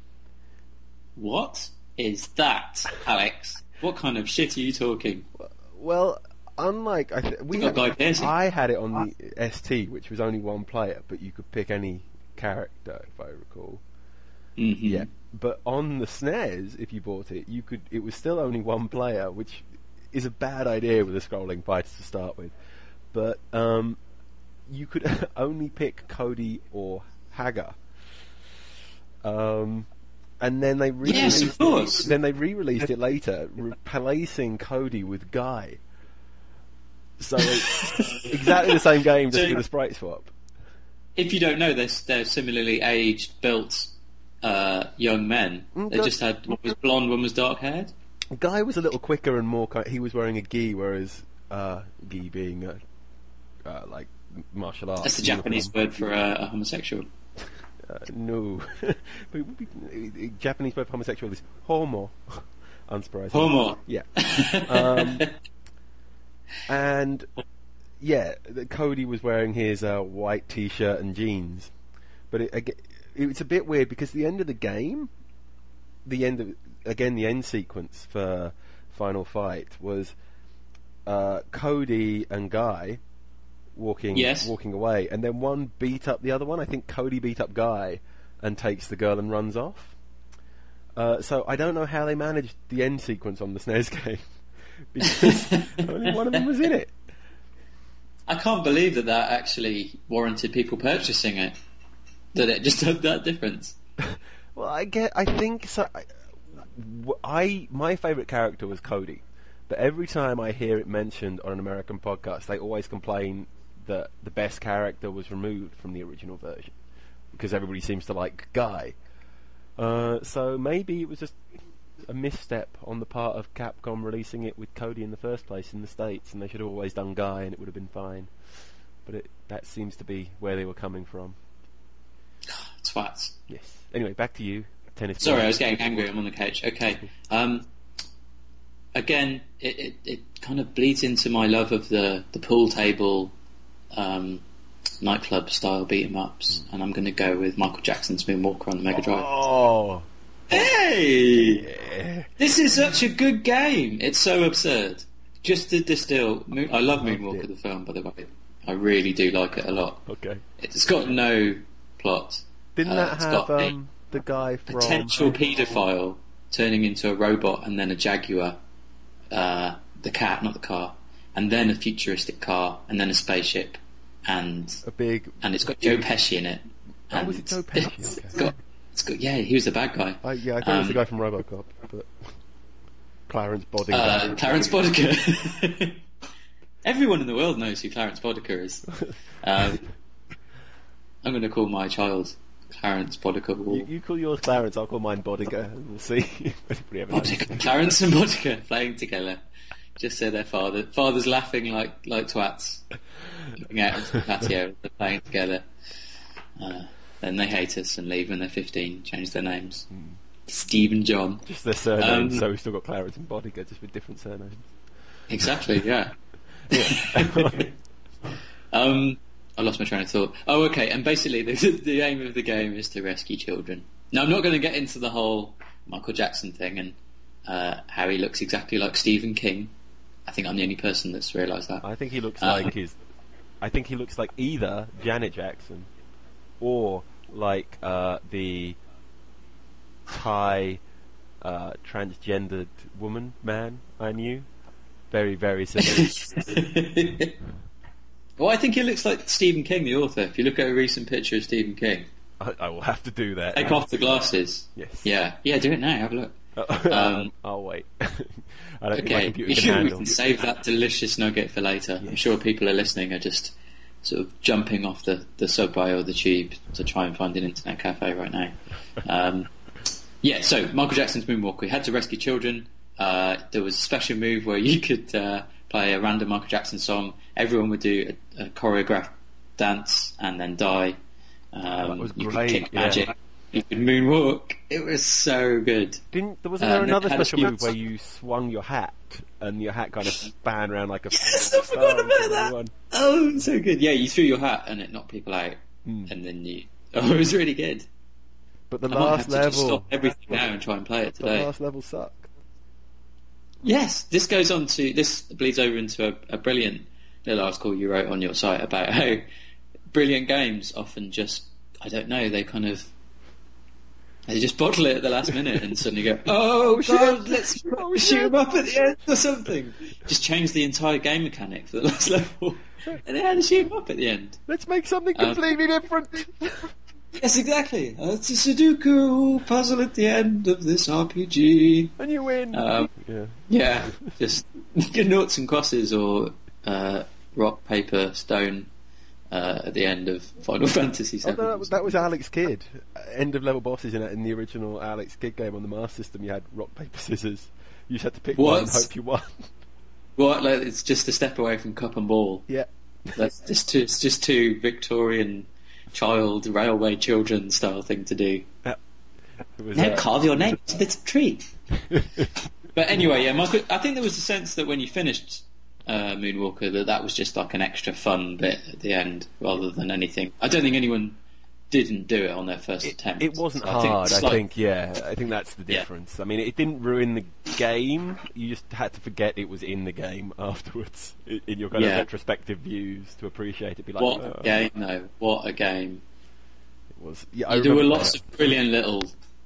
What is that, Alex? What kind of shit are you talking? Well, unlike I th- we It's got had, Guy Pearce. I had it on the S T, which was only one player, but you could pick any character, if I recall. hmm Yeah, but on the S N E S, if you bought it, you could. It was still only one player, which is a bad idea with a scrolling fighter to start with. But um, you could only pick Cody or Haga. Um, and then they re-released Yes, of course. It, then they re-released it later, replacing Cody with Guy. So it's exactly the same game, just So- with a sprite swap. If you don't know, they're, they're similarly aged, built uh, young men. Mm, They good. just had one was blonde, one was dark haired. Guy was a little quicker and more. Kind he was wearing a gi, whereas uh, gi being a, uh, like martial arts. That's the uniform. Japanese word for uh, a homosexual. Uh, no, but it would be, uh, Japanese word for homosexual is homo. Unsurprising. Homo. Yeah. Um, and yeah, the- Cody was wearing his uh, white t-shirt and jeans, but it, aga it's a bit weird because the end of the game, the end of again the end sequence for Final Fight was uh, Cody and Guy walking Yes. walking away, and then one beat up the other one. I think Cody beat up Guy and takes the girl and runs off. Uh, so I don't know how they managed the end sequence on the S N E S game because only one of them was in it. I can't believe that that actually warranted people purchasing it. That it just had that difference. Well, I get. I think so. I, I my favourite character was Cody, but every time I hear it mentioned on an American podcast, they always complain that the best character was removed from the original version because everybody seems to like Guy. Uh, so maybe it was just a misstep on the part of Capcom releasing it with Cody in the first place in the States, and they should have always done Guy and it would have been fine. But it, that seems to be where they were coming from. Twats. Yes. Anyway, back to you. Tennis. Sorry, ball. I was getting angry. I'm on the couch. Okay. Um, again, it, it, it kind of bleeds into my love of the, the pool table um, nightclub style beat 'em ups, and I'm going to go with Michael Jackson's Moonwalker on the Mega Drive. Oh. Hey! Yeah. This is such a good game. It's so absurd. Just to distill, Moon, I love Moonwalker the film, by the way. I really do like it a lot. Okay. It's got no plot. Didn't Uh, that it's have got a um, the guy from potential paedophile turning into a robot and then a Jaguar, uh, the cat, not the car, and then a futuristic car, and then a spaceship, and a big? and it's got Joe Pesci in it. Oh, And was it Joe Pesci? It's Okay. got, it's got, yeah, he was the bad guy. I, yeah, I thought it was the Um, guy from RoboCop, but Clarence Boddinger. Uh, Clarence Boddicker. Everyone in the world knows who Clarence Boddicker is. Um, I'm going to call my child Clarence Boddicker. You, you call yours Clarence, I'll call mine Boddinger, and we'll see if anybody ever knows. Boddicker. Clarence and Boddicker playing together. Just so their father, father's laughing like like twats, looking out into the patio. They're playing together. Uh, then they hate us and leave when they're fifteen. Change their names. Mm. Steve and John. Just their surnames. Um, so we've still got Clarence and Boddicker, just with different surnames. Exactly. Yeah. um, I lost my train of thought. Oh, okay. And basically, the, the aim of the game is to rescue children. Now, I'm not going to get into the whole Michael Jackson thing and uh, how he looks exactly like Stephen King. I think I'm the only person that's realised that. I think he looks um, like his. I think he looks like either Janet Jackson or like uh, the Thai uh, transgendered woman man I knew. Very, very similar. Well, I think he looks like Stephen King, the author. If you look at a recent picture of Stephen King, I, I will have to do that. take off the glasses. Yes. Yeah, yeah. Do it now. Have a look. um, Um, I'll wait. I don't think my Okay, computer we can can, we handle. can save that delicious nugget for later. I'm Yes. sure people are listening are just sort of jumping off the, the subway or the tube to try and find an internet cafe right now. Um, yeah, so Michael Jackson's Moonwalker. He had to rescue children. Uh, there was a special move where you could uh, play a random Michael Jackson song. Everyone would do a, a choreographed dance and then die. Um, That was you great, could kick yeah. magic. You could moonwalk. It was so good. Didn't there wasn't Uh, there and another it had a special few- move where you swung your hat and your hat kind of span around like a Yes, I star forgot into about that. everyone? Oh, so good. Yeah, you threw your hat and it knocked people out, Hmm. and then you. Oh, it was really good. But the I might have last to just level, stop everything now and try and play it the today. last level sucked. Yes, this goes on to this bleeds over into a, a brilliant little article you wrote on your site about how brilliant games often just I don't know they kind of they just bottle it at the last minute and suddenly go oh god let's Oh, shoot shit. him up at the end or something. Just change the entire game mechanic for the last level and they had to shoot him up at the end. Let's make something Um, completely different. Yes, exactly. Uh, it's a Sudoku puzzle at the end of this R P G. And you win. Um, yeah. Yeah, just noughts and crosses or uh, rock, paper, stone uh, at the end of Final Fantasy Oh, seven. no, that, was, that was Alex Kidd. Uh, End of level bosses in, in the original Alex Kidd game on the Master System. You had rock, paper, scissors. You just had to pick What? one and hope you won. What? Like, it's just a step away from cup and ball. Yeah. That's just too, it's just too Victorian child railway children style thing to do. It was, Now uh, carve your name into bits of tree. But anyway, yeah, Michael, I think there was a sense that when you finished uh, Moonwalker, that that was just like an extra fun bit at the end, rather than anything. I don't think anyone didn't do it on their first It, attempt. it wasn't So hard, it's I like- think, yeah. I think that's the Yeah. difference. I mean, it didn't ruin the game. You just had to forget it was in the game afterwards, i- in your kind of Yeah. retrospective views, to appreciate it. Be like, What oh, a game, though. What a game. it was. Yeah, I You, there were remember lots that. of brilliant little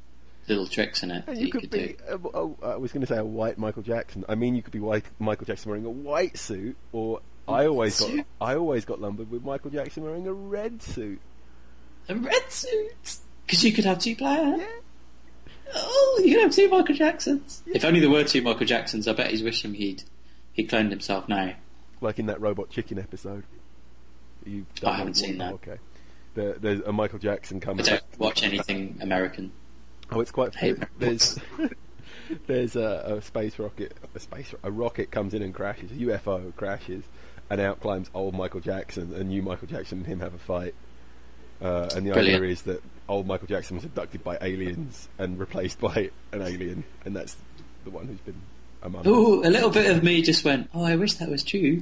little tricks in it And that you you could, could be. do. Uh, oh, I was going to say a white Michael Jackson. I mean, you could be white Michael Jackson wearing a white suit, or I always got Suit? I always got lumbered with Michael Jackson wearing a red suit. A red suit, because you could have two players. Yeah. Oh, you could have two Michael Jacksons. Yeah. If only there were two Michael Jacksons, I bet he's wishing he'd he cloned himself now. Like in that Robot Chicken episode. You I haven't seen that. Okay. There, there's a Michael Jackson I comes. don't watch anything American. Oh, it's quite. Hey, there's there's a, a space rocket. A space a rocket comes in and crashes. A U F O crashes, and out climbs old Michael Jackson. And new Michael Jackson and him have a fight. Uh, and the Brilliant. idea is that old Michael Jackson was abducted by aliens and replaced by an alien, and that's the one who's been among us. Ooh, a little bit of me just went, oh, I wish that was true.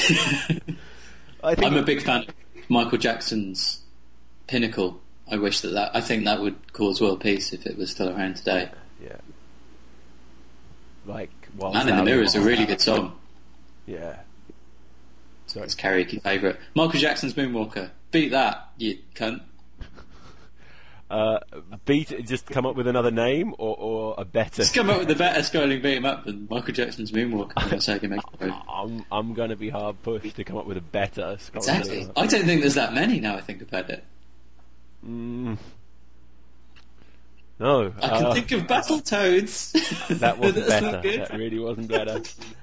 I think I'm a big fan of Michael Jackson's Pinnacle. I wish that, that I think that would cause world peace if it was still around today. Yeah. Like, while Man in the Mirror is a really good song. Yeah. So it's karaoke favourite. Michael Jackson's Moonwalker. Beat that, you cunt. Uh, beat it, just come up with another name or, or a better. Just come up with a better scrolling beat 'em up than Michael Jackson's Moonwalker. I'm Sega Mega Drive. I'm I'm going to be hard pushed to come up with a better. scrolling Exactly. beat 'em up. I don't think there's that many now I think about it. Mm. No. I can uh, think of Battletoads. That wasn't That's better. not good. That really wasn't better.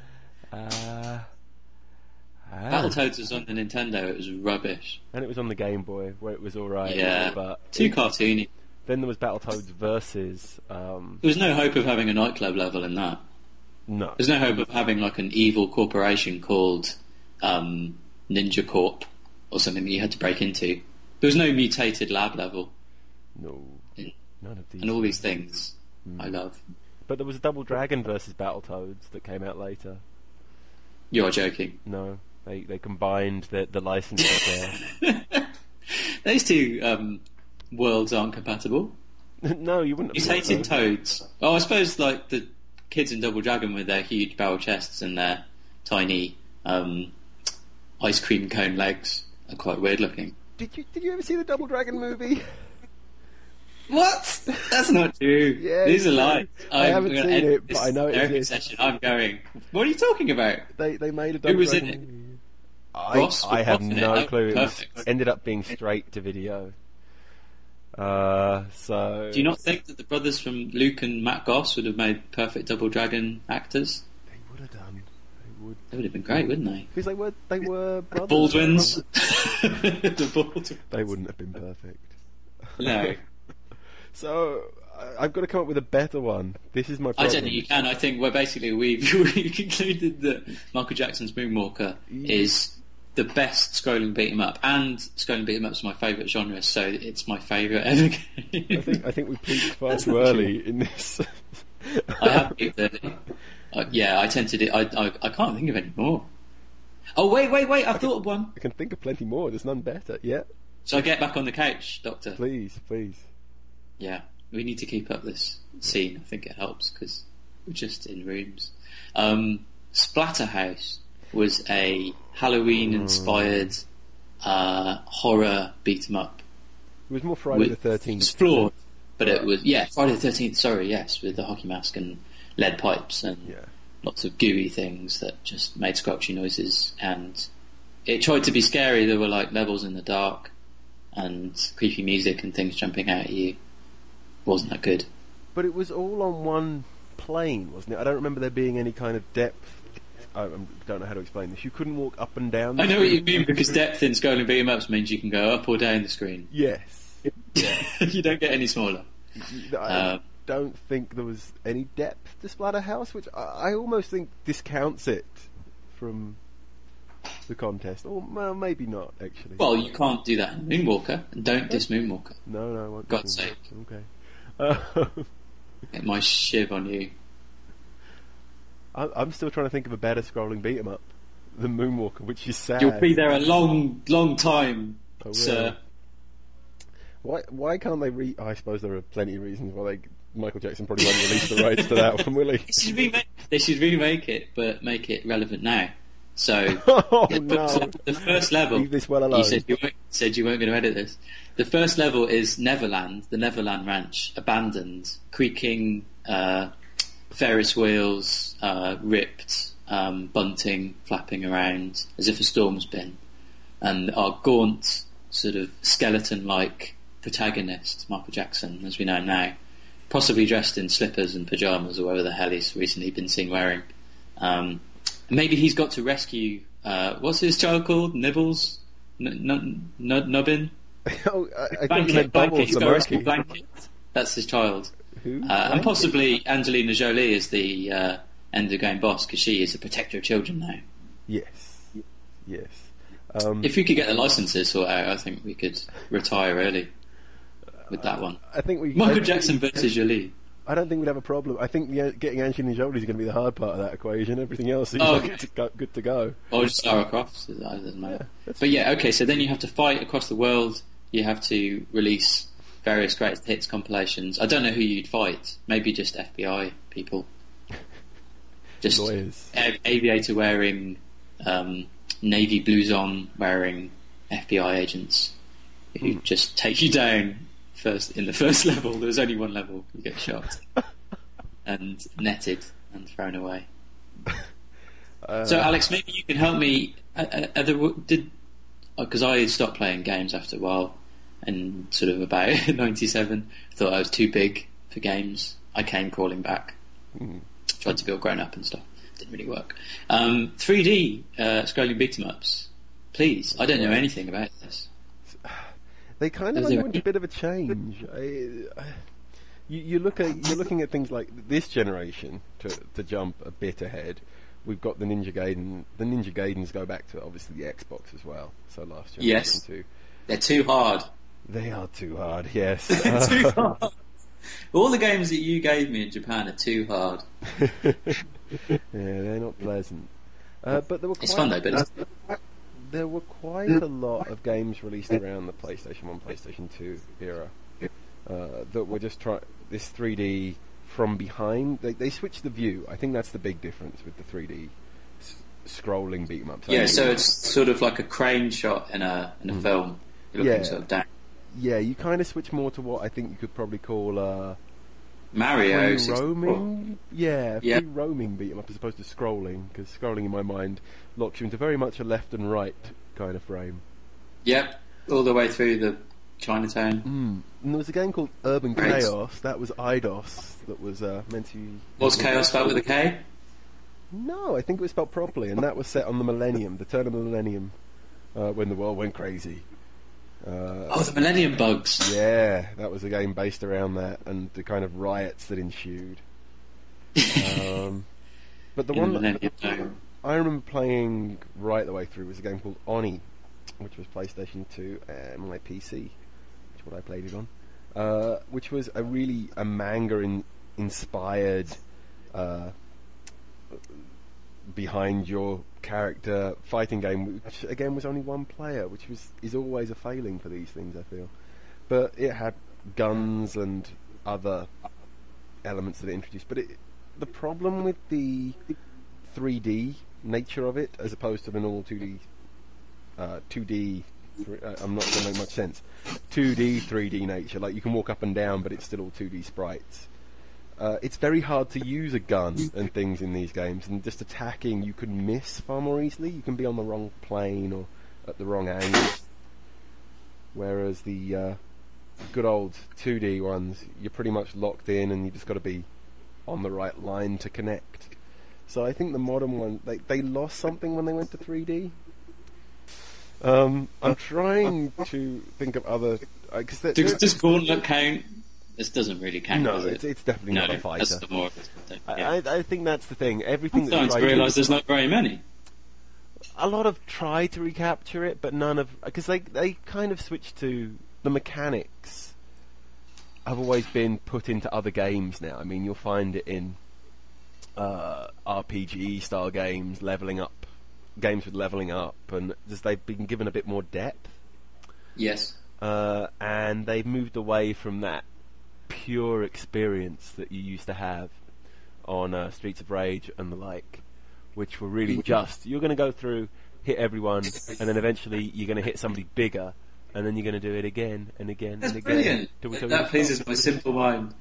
Uh, ah. Battletoads was on the Nintendo. It was rubbish. And it was on the Game Boy, where it was alright. Yeah, But too it- cartoony. then there was Battletoads versus. Um, There was no hope of having a nightclub level in that. no. There's no hope of having like an evil corporation called um, Ninja Corp or something that you had to break into. There was no mutated lab level No. in, None of these. and all these things Mm. I love. But there was Double Dragon versus Battletoads that came out later. You're joking. No. They they combined the, the licenses there. Those two um, worlds aren't compatible. No, you wouldn't have thought Mutated so. toads. Oh, I suppose like the kids in Double Dragon with their huge barrel chests and their tiny um, ice cream cone legs are quite weird looking. Did you did you ever see the Double Dragon movie? What? That's not true. Yeah, These are it's lies. true. I I'm haven't gonna seen end it, this but I know it therapy exists. session. I'm going. What are you talking about? They they made a Double was in Dragon it? movie. I, Ross I was have in it. no Oh, clue. It was, perfect. ended up being straight to video. Uh, so Do you not think that the brothers from Luke and Matt Goss would have made perfect Double Dragon actors? they would have done? They would They would have been great, wouldn't they? because they were they were brothers. Baldwins. The Baldwins. They wouldn't have been perfect. No. So I- I've got to come up with a better one. This is my I problem. don't think you can. I think we're basically we've, we've concluded that Michael Jackson's Moonwalker Yeah. is the best scrolling beat 'em up, and scrolling beat 'em ups are my favourite genre, so it's my favourite ever game. I think I think we peaked far That's too not early in this. I have peaked early. Uh, yeah, I tend to do. I, I I can't think of any more. Oh wait, wait, wait! I thought of one. I can think of plenty more. There's none better. Yeah, So I get back on the couch, Doctor. please, please. Yeah, we need to keep up this scene. I think it helps because we're just in rooms. Um, Splatterhouse was a Halloween-inspired uh, horror beat 'em up. It was more Friday With- the thirteenth. It's flawed, but it was yeah Friday the thirteenth. Sorry, yes, with the hockey mask and lead pipes and Yeah. lots of gooey things that just made scratchy noises. And it tried to be scary. There were like levels in the dark and creepy music and things jumping out at you. Wasn't that good? But it was all on one plane, wasn't it? I don't remember there being any kind of depth. I I don't know how to explain this. You couldn't walk up and down. The I know what you screen. mean because depth in scrolling beat 'em ups means you can go up or down the screen. Yes. You don't get any smaller. I Um, don't think there was any depth to Splatterhouse, which I, I almost think discounts it from the contest. Or well, maybe not, actually. Well, you can't do that in Moonwalker, and don't diss Moonwalker. no, no, I won't. God's do sake. that. Okay. Uh, Get my shiv on you. I, I'm still trying to think of a better scrolling beat 'em up than Moonwalker, which is sad. You'll be there a long, long time, I will. sir. Why? Why can't they re? I suppose there are plenty of reasons why they. Michael Jackson probably won't release the rights to that one, will he? They should remake, they should remake it, but make it relevant now. So Oh the, no! first, the first level, Leave this well alone. you said you weren't, said you weren't going to edit this. The first level is Neverland, the Neverland Ranch, abandoned, creaking uh, Ferris wheels, uh, ripped, um, bunting flapping around as if a storm's been, and our gaunt, sort of skeleton-like protagonist, Michael Jackson, as we know now, possibly dressed in slippers and pyjamas or whatever the hell he's recently been seen wearing. Um, maybe he's got to rescue, uh, what's his child called? Nibbles? N- n- n- Nubbin? Oh, I, I think Blanket, you meant Blanket. Bubbles He's the got to rescue monkey. Blanket. That's his child. Who? Uh, and possibly Angelina Jolie is the uh, end of game boss, because she is a protector of children now. Yes. Yes. Um, If we could get the licenses sorted out, I think we could retire early with that one. I think we. Michael I, Jackson versus Jolie. I don't think we'd have a problem. I think the, getting Angelina Jolie is going to be the hard part of that equation. Everything else seems Oh, like okay. it's go, good to go. Or just Lara Croft. It doesn't matter. Yeah, that's But yeah, okay, so then you have to fight across the world. You have to release various greatest hits compilations. I don't know who you'd fight. Maybe just F B I people. Just Lawyers. a- aviator wearing, um, navy blues on wearing F B I agents who Mm. just take you down first in the first level. There's only one level. You get shot and netted and thrown away. Uh, So, Alex, maybe you can help me. Are, are, are there, did because I stopped playing games after a while, and sort of about ninety-seven, thought I was too big for games. I came crawling back. mm. Tried to be all grown up and stuff. Didn't really work. Um, three D uh, scrolling beat 'em ups, please. I don't know anything about this. They kind of Is there- underwent a bit of a change. I, I, you, you look at you're looking at things like this generation to to jump a bit ahead. We've got the Ninja Gaiden. The Ninja Gaidens go back to obviously the Xbox as well. So last generation Yes. too. They're too hard. They are too hard. Yes. They're too hard. All the games that you gave me in Japan are too hard. Yeah, they're not pleasant. Uh, but there were quite, It's fun though, but it's, there were quite a lot of games released around the PlayStation one, PlayStation two era uh, that were just try this three D from behind. They, they switched the view. I think that's the big difference with the three D s- scrolling beat 'em up. yeah. So it's sort of like a crane shot in a in a Mm. film. You're looking Yeah. sort of down. Yeah, you kind of switch more to what I think you could probably call uh, Mario free sixty-four. roaming. Yeah, free Yeah. roaming beat 'em up as opposed to scrolling, because scrolling in my mind locks you into very much a left and right kind of frame. Yep, all the way through the Chinatown. Mm. And there was a game called Urban Great. Chaos. That was Eidos. That was uh, meant to. Was Chaos spelled with a K? No, I think it was spelled properly, and that was set on the millennium, the turn of the millennium, uh, when the world went crazy. Uh, Oh, the Millennium Bugs. yeah, that was a game based around that and the kind of riots that ensued. Um, but the In one the that Millennium Dome. I remember playing right the way through was a game called Oni, which was PlayStation two and my P C, which is what I played it on. Uh, which was a really a manga in, inspired uh, behind your character fighting game, which again was only one player, which was is always a failing for these things, I feel. But it had guns and other elements that it introduced. But it, the problem with the three D nature of it, as opposed to the normal two D, uh, two D. Uh, I'm not going to make much sense. two D, three D nature, like you can walk up and down, but it's still all two D sprites. Uh, it's very hard to use a gun and things in these games, and just attacking, you can miss far more easily. You can be on the wrong plane or at the wrong angle. Whereas the uh, good old two D ones, you're pretty much locked in, and you just got to be on the right line to connect. So I think the modern one, they they lost something when they went to three D. Um, I'm trying to think of other. Uh, cause they're- Does, they're- does Gauntlet count? This doesn't really count, no, does it's, it? it's definitely no, not a fighter. that's the more of it. I, Yeah. I, I think that's the thing. Everything I'm that's starting to striking- realise there's not very many. a lot of try to recapture it, but none of because they they kind of switched to the mechanics. Have always been put into other games now. I mean, you'll find it in uh, R P G style games, leveling up, games with leveling up, and just they've been given a bit more depth. Yes. Uh, and they've moved away from that pure experience that you used to have on uh, Streets of Rage and the like, which were really just. You're going to go through, hit everyone, and then eventually you're going to hit somebody bigger, and then you're going to do it again and again That's and again. brilliant. Till we That, tell you that to pleases stop. my simple mind.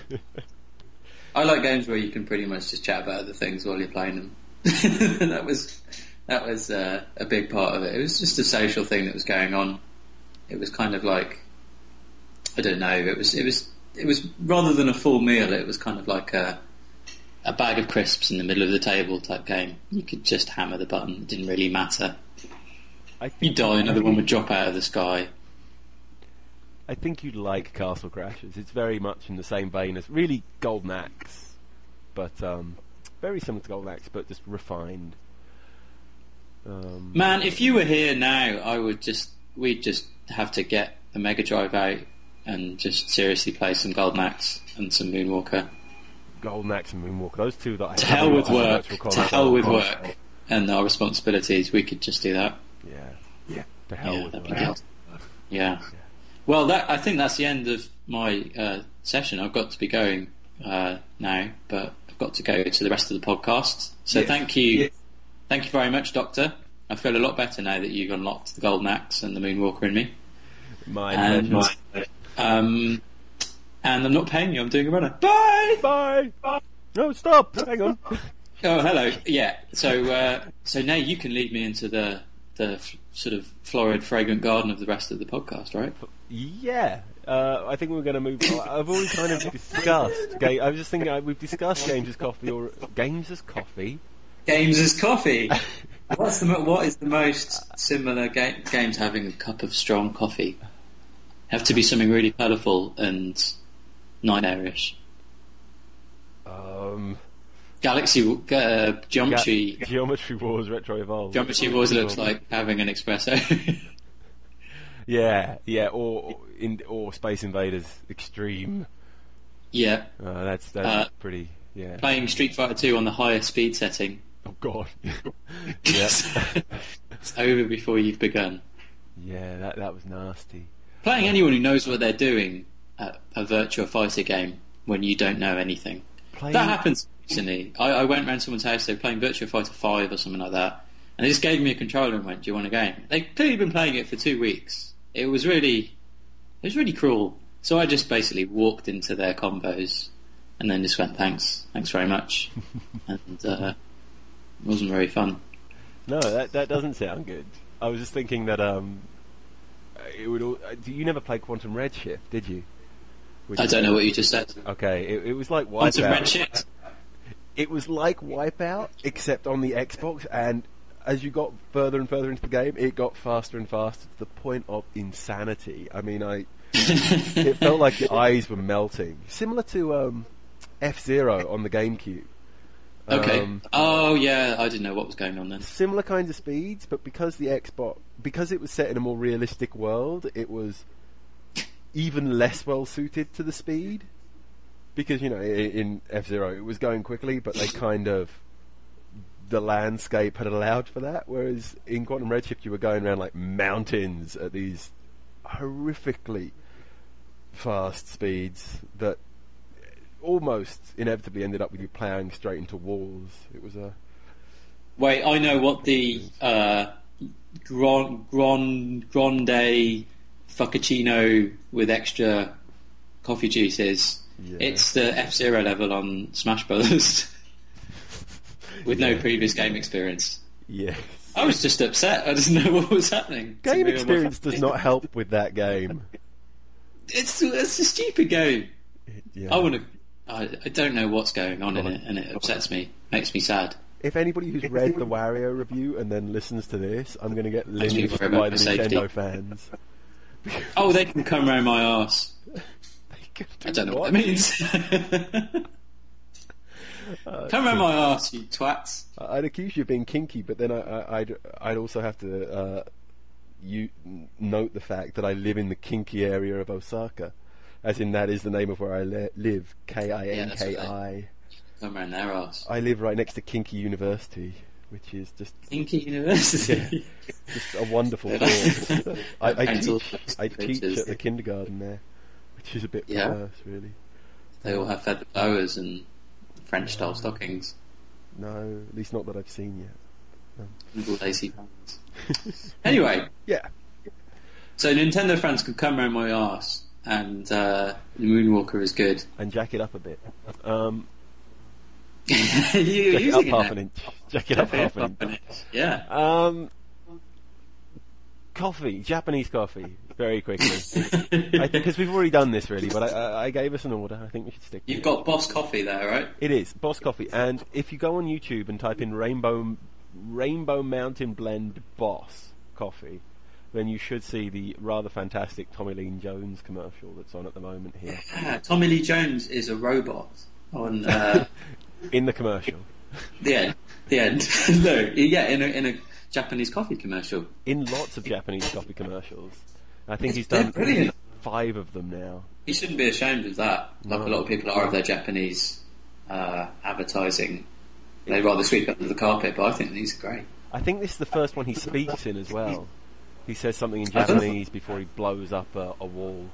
I like games where you can pretty much just chat about other things while you're playing them. that was that was uh, a big part of it. It was just a social thing that was going on. It was kind of like, I don't know. It was it was it was rather than a full meal. It was kind of like a a bag of crisps in the middle of the table type game. You could just hammer the button. It didn't really matter. I think You die, another one would drop out of the sky. I think you'd like Castle Crashers. It's very much in the same vein as really Golden Axe, but um, very similar to Golden Axe, but just refined. Um, Man, if you were here now, I would just we'd just have to get the Mega Drive out and just seriously play some Golden Axe and some Moonwalker. Golden Axe and Moonwalker, those two that I To haven't hell with got on work. virtual To console. hell with work and our responsibilities. We could just do that. Yeah, yeah. To hell Yeah, with that'd be work. good. Yeah. Well, that I think that's the end of my uh, session. I've got to be going uh, now, but I've got to go to the rest of the podcast. So Yes. thank you, Yes. thank you very much, Doctor. I feel a lot better now that you've unlocked the Golden Axe and the Moonwalker in me. My And, pleasure. um, and I'm not paying you. I'm doing a runner. Bye. Bye. Bye. No, stop. Hang on. Oh, hello. Yeah. So, uh, so now you can lead me into the the f- sort of florid, fragrant garden of the rest of the podcast, right? Yeah. Uh, I think we're going to move. I've already kind of discussed. Ga- I was just thinking uh, we've discussed games as coffee or games as coffee. Games as coffee. What's the mo- what is the most similar ga- game to having a cup of strong coffee? Have to be something really colourful and nightmarish. Um, Galaxy uh, Geometry Ga- Geometry Wars Retro Evolved. Geometry Wars looks like having an espresso. Yeah, yeah, or or, in, or Space Invaders Extreme. Yeah. Uh, that's that's Uh, pretty. Yeah. Playing Street Fighter two on the highest speed setting. Oh God. yeah. It's over before you've begun. Yeah, that that was nasty. Playing anyone who knows what they're doing at a Virtua Fighter game when you don't know anything. Playing, That happens recently. I, I went round someone's house, they were playing Virtua Fighter five or something like that, and they just gave me a controller and went, "Do you want a game?" They've clearly been playing it for two weeks. It was really, it was really cruel. So I just basically walked into their combos and then just went, "Thanks, thanks very much," and uh, it wasn't very fun. No, that that doesn't sound good. I was just thinking that um, it would. All, uh, you never played Quantum Redshift, did you? Which I don't know what you just said. Okay, it, it was like Quantum Wipeout. Redshift. It was like Wipeout, except on the Xbox, and as you got further and further into the game, it got faster and faster to the point of insanity. I mean, I it felt like your eyes were melting, similar to um, F-Zero on the GameCube. Okay. Um, oh yeah, I didn't know what was going on then. similar kinds of speeds, but because the Xbox, because it was set in a more realistic world, it was even less well suited to the speed. Because, you know, i- in F-Zero it was going quickly, but they kind of, the landscape had allowed for that, whereas in Quantum Redshift you were going around like mountains at these horrifically fast speeds that almost inevitably ended up with you ploughing straight into walls. It was a... Wait, I know what the uh, Grand, Grand, Grande Fuccuccino with extra coffee juice is. Yeah. It's the F-Zero level on Smash Brothers with no Yeah. previous game experience. Yes. I was just upset. I didn't know what was happening. to Game me or my experience does family. not help with that game. It's it's a stupid game. Yeah. I want to. I, I don't know what's going on in it, and it upsets me. Makes me sad. If anybody who's read the Wario review and then listens to this, I'm going to get Makes me lynched worry by about the my safety. Nintendo fans. Oh, they can come round my arse. They can I don't know what, what? that means. Uh, Come round my arse, you twats. I'd accuse you of being kinky, but then I, I, I'd I'd also have to uh, you note the fact that I live in the kinky area of Osaka, as in that is the name of where I li- live. K I N K I. Come round their arse. I live right next to Kinky University, which is just Kinky University. just a wonderful Yeah. thought. I, I Pencil teach I teach pictures. at the kindergarten there, which is a bit Yeah. perverse, really. They all have feather flowers and French style stockings. No, at least not that I've seen yet. Little lazy fans. Anyway, Yeah. so Nintendo fans could come around my arse, and uh, the Moonwalker is good. And jack it up a bit. Um, You're jack it using up it half now. an inch. Jack it up half an inch. Yeah. Um, coffee, Japanese coffee, very quickly. Because we've already done this really, but I, I, I gave us an order. I think we should stick. You've with got Boss Coffee there, right? it. It is Boss Coffee, and if you go on YouTube and type in Rainbow Rainbow Mountain Blend Boss Coffee, then you should see the rather fantastic Tommy Lee Jones commercial that's on at the moment here. Yeah, Tommy Lee Jones is a robot on uh, In the commercial. the end. The end. No, yeah, in a in a Japanese coffee commercial. In lots of Japanese coffee commercials. I think he's They're done brilliant. five of them now. He shouldn't be ashamed of that. Like No. a lot of people are of their Japanese uh, advertising. They rather sweep under the carpet, but I think these are great. I think this is the first one he speaks in as well. He says something in I don't- Japanese before he blows up a, a wall.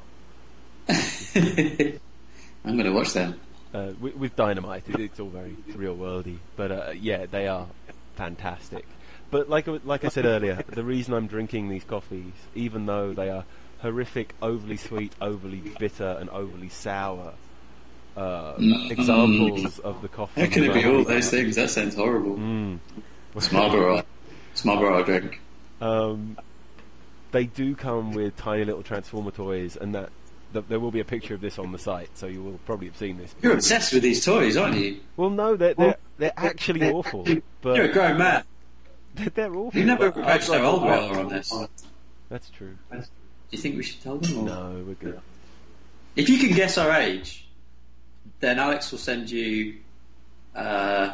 I'm going to watch them. Uh, with, with Dynamite, it, it's all very real worldy. But uh, yeah, they are fantastic. But like I- like I said earlier, the reason I'm drinking these coffees, even though they are horrific, overly sweet, overly bitter, and overly sour uh, Mm. examples of the coffee. How can it be all market, those things? That sounds horrible. Mm. It's Marlboro. It's Marlboro drink. Um, they do come with tiny little Transformer toys, and that, that there will be a picture of this on the site, so you will probably have seen this. You're obsessed with these toys, aren't you? Well, no, they're they're, they're actually awful, but You're a grown man. they're, they're awful. You never but approached I'd how old we like to- are on this. Do That's true. you think we should tell them? Or? No, we're good. If you can guess our age, then Alex will send you uh,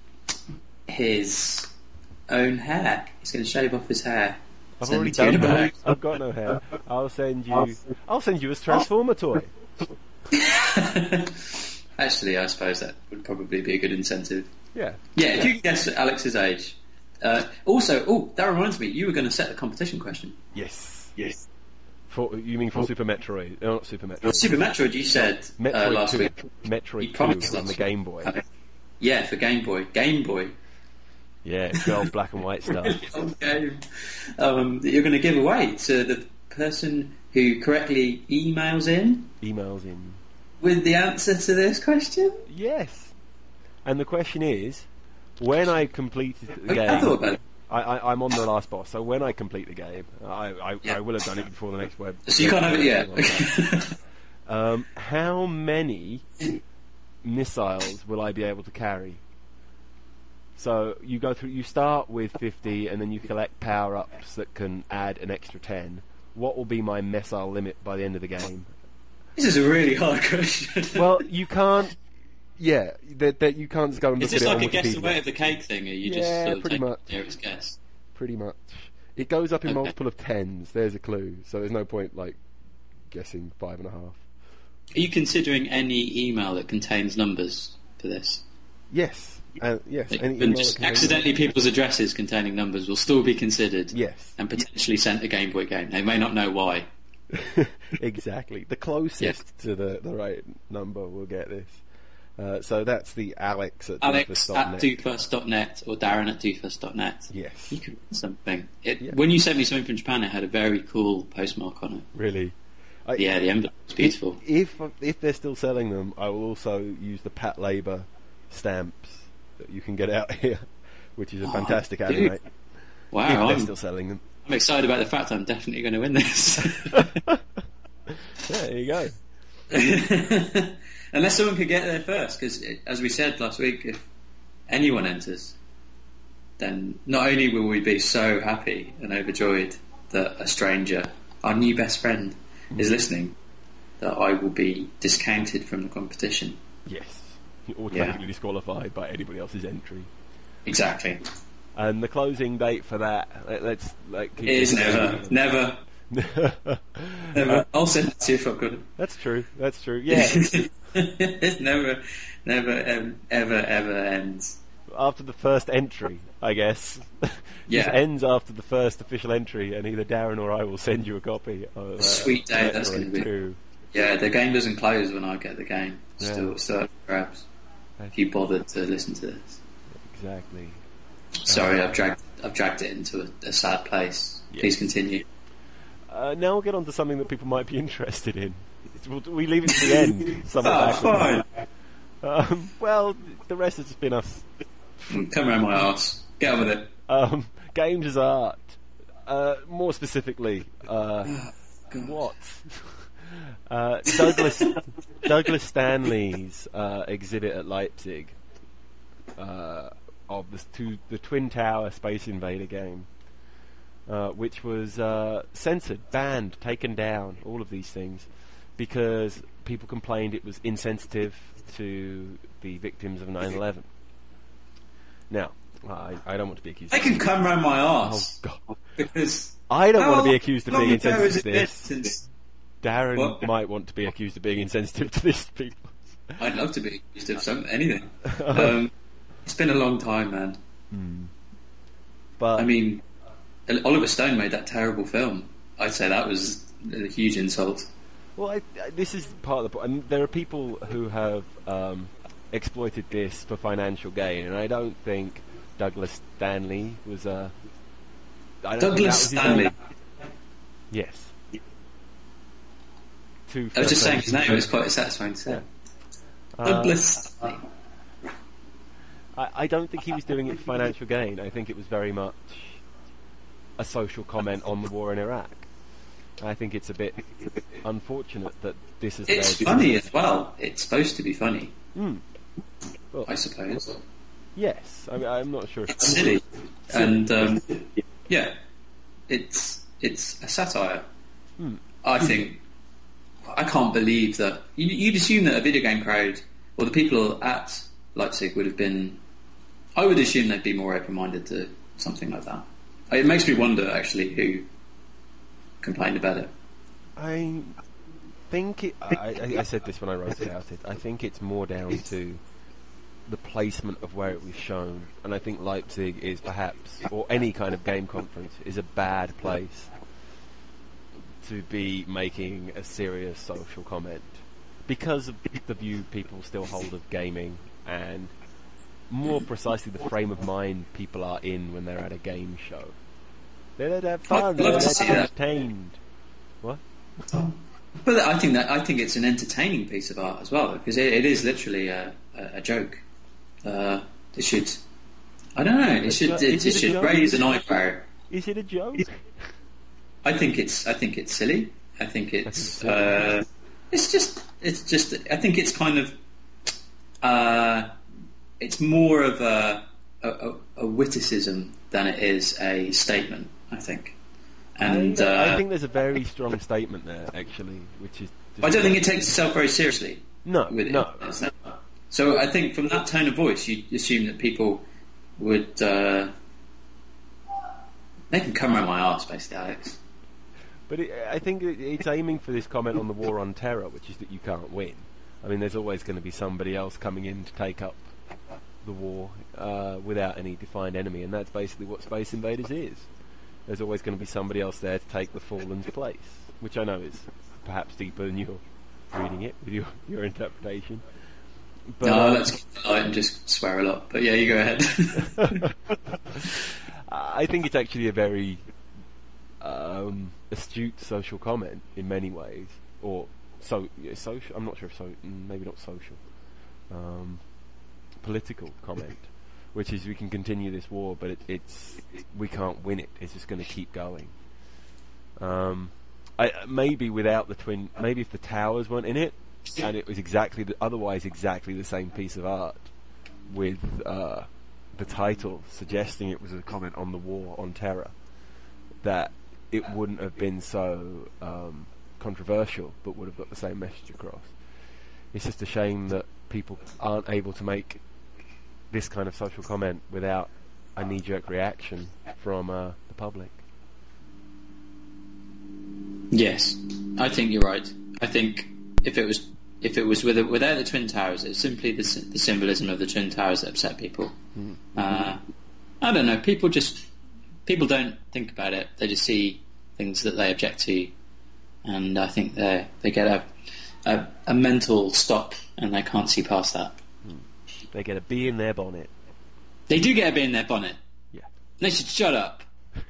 his own hair. He's going to shave off his hair. I've Send already it to you done in a that. I've got no hair. I'll send you. I'll send you a Transformer toy. bag. Actually, I suppose that would probably be a good incentive. Yeah. Yeah, if you can guess Alex's age. Uh, also, oh, that reminds me, you were going to set the competition question. Yes. Yes. For you mean for Super Metroid? No, not Super Metroid. Super Metroid, you said uh, Metroid last two. week. You Metroid promised two on last the week. Game Boy. Uh, yeah, for Game Boy. Game Boy. Yeah, it's the old black and white stuff. Old game. Um, that you're going to give away to the person who correctly emails in Emails in. with the answer to this question. Yes. And the question is, when I completed the Okay, I thought game, about it. I, I, I'm on the last boss, so when I complete the game, I, I, Yeah. I will have done it before the next web. So you can't have it yet. Um, how many missiles will I be able to carry? So you go through. You start with fifty, and then you collect power-ups that can add an extra ten. What will be my missile limit by the end of the game? This is a really hard question. Well, you can't. Yeah, that that you can't just go and is look this at it like a on guess Wikipedia. away of the cake thing, or you just Yeah, sort of pretty take much. the nearest guess? Pretty much. It goes up in Okay. multiple of tens. There's a clue. So there's no point like guessing five and a half. Are you considering any email that contains numbers for this? Yes. Uh, yes. Like, any and email just that contains- accidentally people's addresses containing numbers will still be considered Yes. and potentially sent a Game Boy game. They may not know why. Exactly. The closest to the, the right number will get this. Uh, so that's the Alex at Alex doofus dot at net. doofus dot net or Darren at doofus dot net. Yes. You could win something. It, Yeah. When you sent me something from Japan, it had a very cool postmark on it. Really. I, Yeah, the envelope was beautiful. If if they're still selling them, I will also use the Pat Labor stamps that you can get out here, which is a Oh, fantastic dude. anime. If Wow, they're I'm, still selling them. I'm excited about the fact I'm definitely going to win this. Yeah, there you go. Unless someone could get there first, because as we said last week, if anyone enters, then not only will we be so happy and overjoyed that a stranger, our new best friend, is listening, that I will be discounted from the competition. Yes. You're automatically Yeah. disqualified by anybody else's entry. Exactly. And the closing date for that, let- let's like keep It is this- never, never, never. Uh, I'll send it to you if I've got it. That's true. That's true. Yeah. It never, never, um, ever, ever ends. After the first entry, I guess. Yeah. Just ends after the first official entry, and either Darren or I will send you a copy of uh, Sweet day that's Metroid gonna be. two. Yeah, the game doesn't close when I get the game. Yeah. Still, still up for grabs. If you bothered to listen to this. exactly. Sorry, I've dragged I've dragged it into a, a sad place. Yes. Please continue. Uh, now we'll get on to something that people might be interested in. It's, we'll, we leave it to the end. Somewhat Oh, backward. fine. Um, well, the rest has just been us. Come around my arse. Get on with it. Um, games as art. Uh, more specifically, uh, God. what? uh, Douglas Douglas Stanley's uh, exhibit at Leipzig uh, of the, two, the Twin Tower Space Invader game, uh, which was uh, censored, banned, taken down, all of these things, because people complained it was insensitive to the victims of nine eleven. Now, I, I don't want to be accused. They of can this. come round my arse. Oh God! Because I don't how want to be accused of long being ago has insensitive to it been this. since- Darren What? might want to be accused of being insensitive to this, people. I'd love to be accused of some anything. Um, it's been a long time, man. But I mean, Oliver Stone made that terrible film. I'd say that was a huge insult. well, I, I, this is part of the point. I mean, there are people who have um, exploited this for financial gain, and I don't think Douglas Stanley was a. I don't think that Douglas was his Stanley. name. Yes. Two I was just saying first his name. names. It was quite satisfying to say. Uh, Douglas Stanley. I, I don't think he was doing it for financial gain. I think it was very much a social comment on the war in Iraq. I think it's a bit unfortunate that this is. It's led- funny as well. It's supposed to be funny, Hmm. Well, I suppose. yes. I mean, I'm not sure. It's silly, and um, yeah, it's it's a satire. Hmm. I think I can't believe that you, you'd assume that a video game crowd or the people at Leipzig would have been. I would assume they'd be more open-minded to something like that. It makes me wonder actually who complained about it. I think it, I, I, I said this when I wrote about it. I think it's more down to the placement of where it was shown, and I think Leipzig is perhaps, or any kind of game conference, is a bad place to be making a serious social comment because of the view people still hold of gaming, and more precisely the frame of mind people are in when they're at a game show. They're there to have fun. I'd They're love to there see to be that. entertained. What? But I think that I think it's an entertaining piece of art as well because it, it is literally a, a, a joke. Uh, it should, I don't know, it should Is it, it it a should joke? raise an eyebrow. Is it a joke? I think it's I think it's silly. I think it's silly. uh, it's just it's just I think it's kind of uh, it's more of a, a, a witticism than it is a statement. I think, and I, uh, I think there's a very strong statement there, actually, which is. I don't think it takes itself very seriously. No, with it. no. So I think from that tone of voice, you assume that people would. Uh, they can come around my arse, basically, Alex. But it, I think it, it's aiming for this comment on the war on terror, which is that you can't win. I mean, there's always going to be somebody else coming in to take up the war uh, without any defined enemy, and that's basically what Space Invaders is. There's always going to be somebody else there to take the fallen's place, which I know is perhaps deeper than you're reading it with your, your interpretation. But, no, uh, let's keep it light and just swear a lot. But yeah, you go ahead. I think it's actually a very um, astute social comment in many ways, or so yeah, social. I'm not sure if so. Maybe not social. Um, political comment, which is we can continue this war, but it, it's we can't win it. It's just going to keep going. Um, I, maybe without the twin, maybe if the towers weren't in it, and it was exactly the, otherwise exactly the same piece of art, with uh, the title suggesting it was a comment on the war on terror, that it wouldn't have been so um, controversial, but would have got the same message across. It's just a shame that people aren't able to make this kind of social comment without a knee-jerk reaction from uh, the public. Yes, I think you're right. I think if it was if it was with a, without the Twin Towers, it's simply the, sy- the symbolism of the Twin Towers that upset people. Mm. Uh, I don't know. People just people don't think about it. They just see things that they object to, and I think they they get a, a a mental stop, and they can't see past that. They get a bee in their bonnet. They do get a bee in their bonnet. Yeah. They should shut up.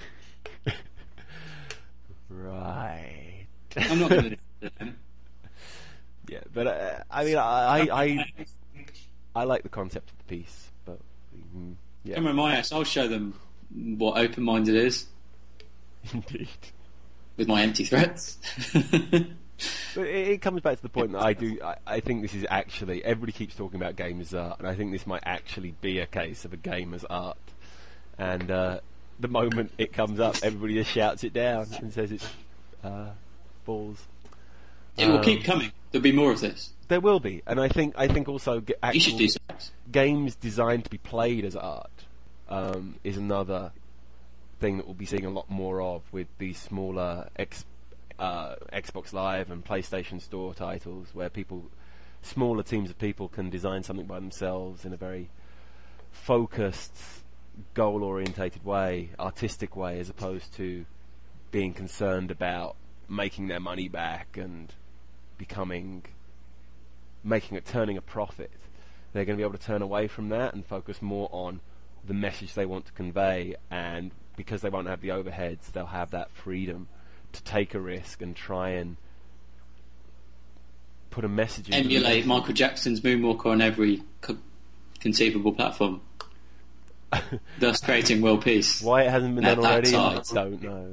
Right. I'm not going to. Yeah, but uh, I mean, I, I I I like the concept of the piece, but mm, yeah. Come to my house, I'll show them what open-minded is. Indeed. With my empty threats. But it, it comes back to the point that I do. I, I think this is actually, everybody keeps talking about game as art, and I think this might actually be a case of a game as art. And uh, the moment it comes up, everybody just shouts it down and says it's uh, balls. It will Um, keep coming. There'll be more of this. There will be, and I think I think also ge- You should actual do so. games designed to be played as art um, is another thing that we'll be seeing a lot more of with these smaller X, uh, Xbox Live and PlayStation Store titles, where people, smaller teams of people, can design something by themselves in a very focused, goal-orientated way, artistic way, as opposed to being concerned about making their money back and becoming, making it, turning a profit. They're going to be able to turn away from that and focus more on the message they want to convey, and because they won't have the overheads, they'll have that freedom to take a risk and try and put a message into Emulate Michael Jackson's Moonwalker on every co- conceivable platform. Thus creating world peace. Why it hasn't been That- done already, I that's don't know.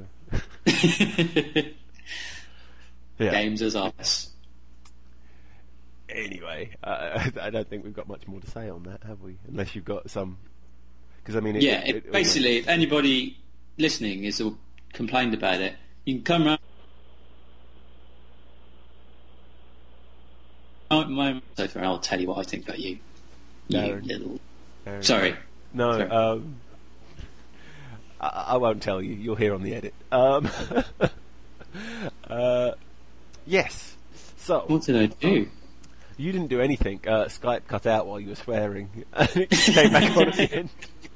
Yeah. Games as arts. Anyway, uh, I don't think we've got much more to say on that, have we? Unless you've got some... Because I mean, it, Yeah, it, it, it, basically, if anybody listening is all complained about it, you can come round. Oh, my sofa, and I'll tell you what I think about you. You Darren. little. Darren. Sorry. No, Sorry. um, I, I won't tell you. You'll hear on the edit. Um, uh, yes. So What did I do? you didn't do anything. Uh, Skype cut out while you were swearing. It came back on at the end.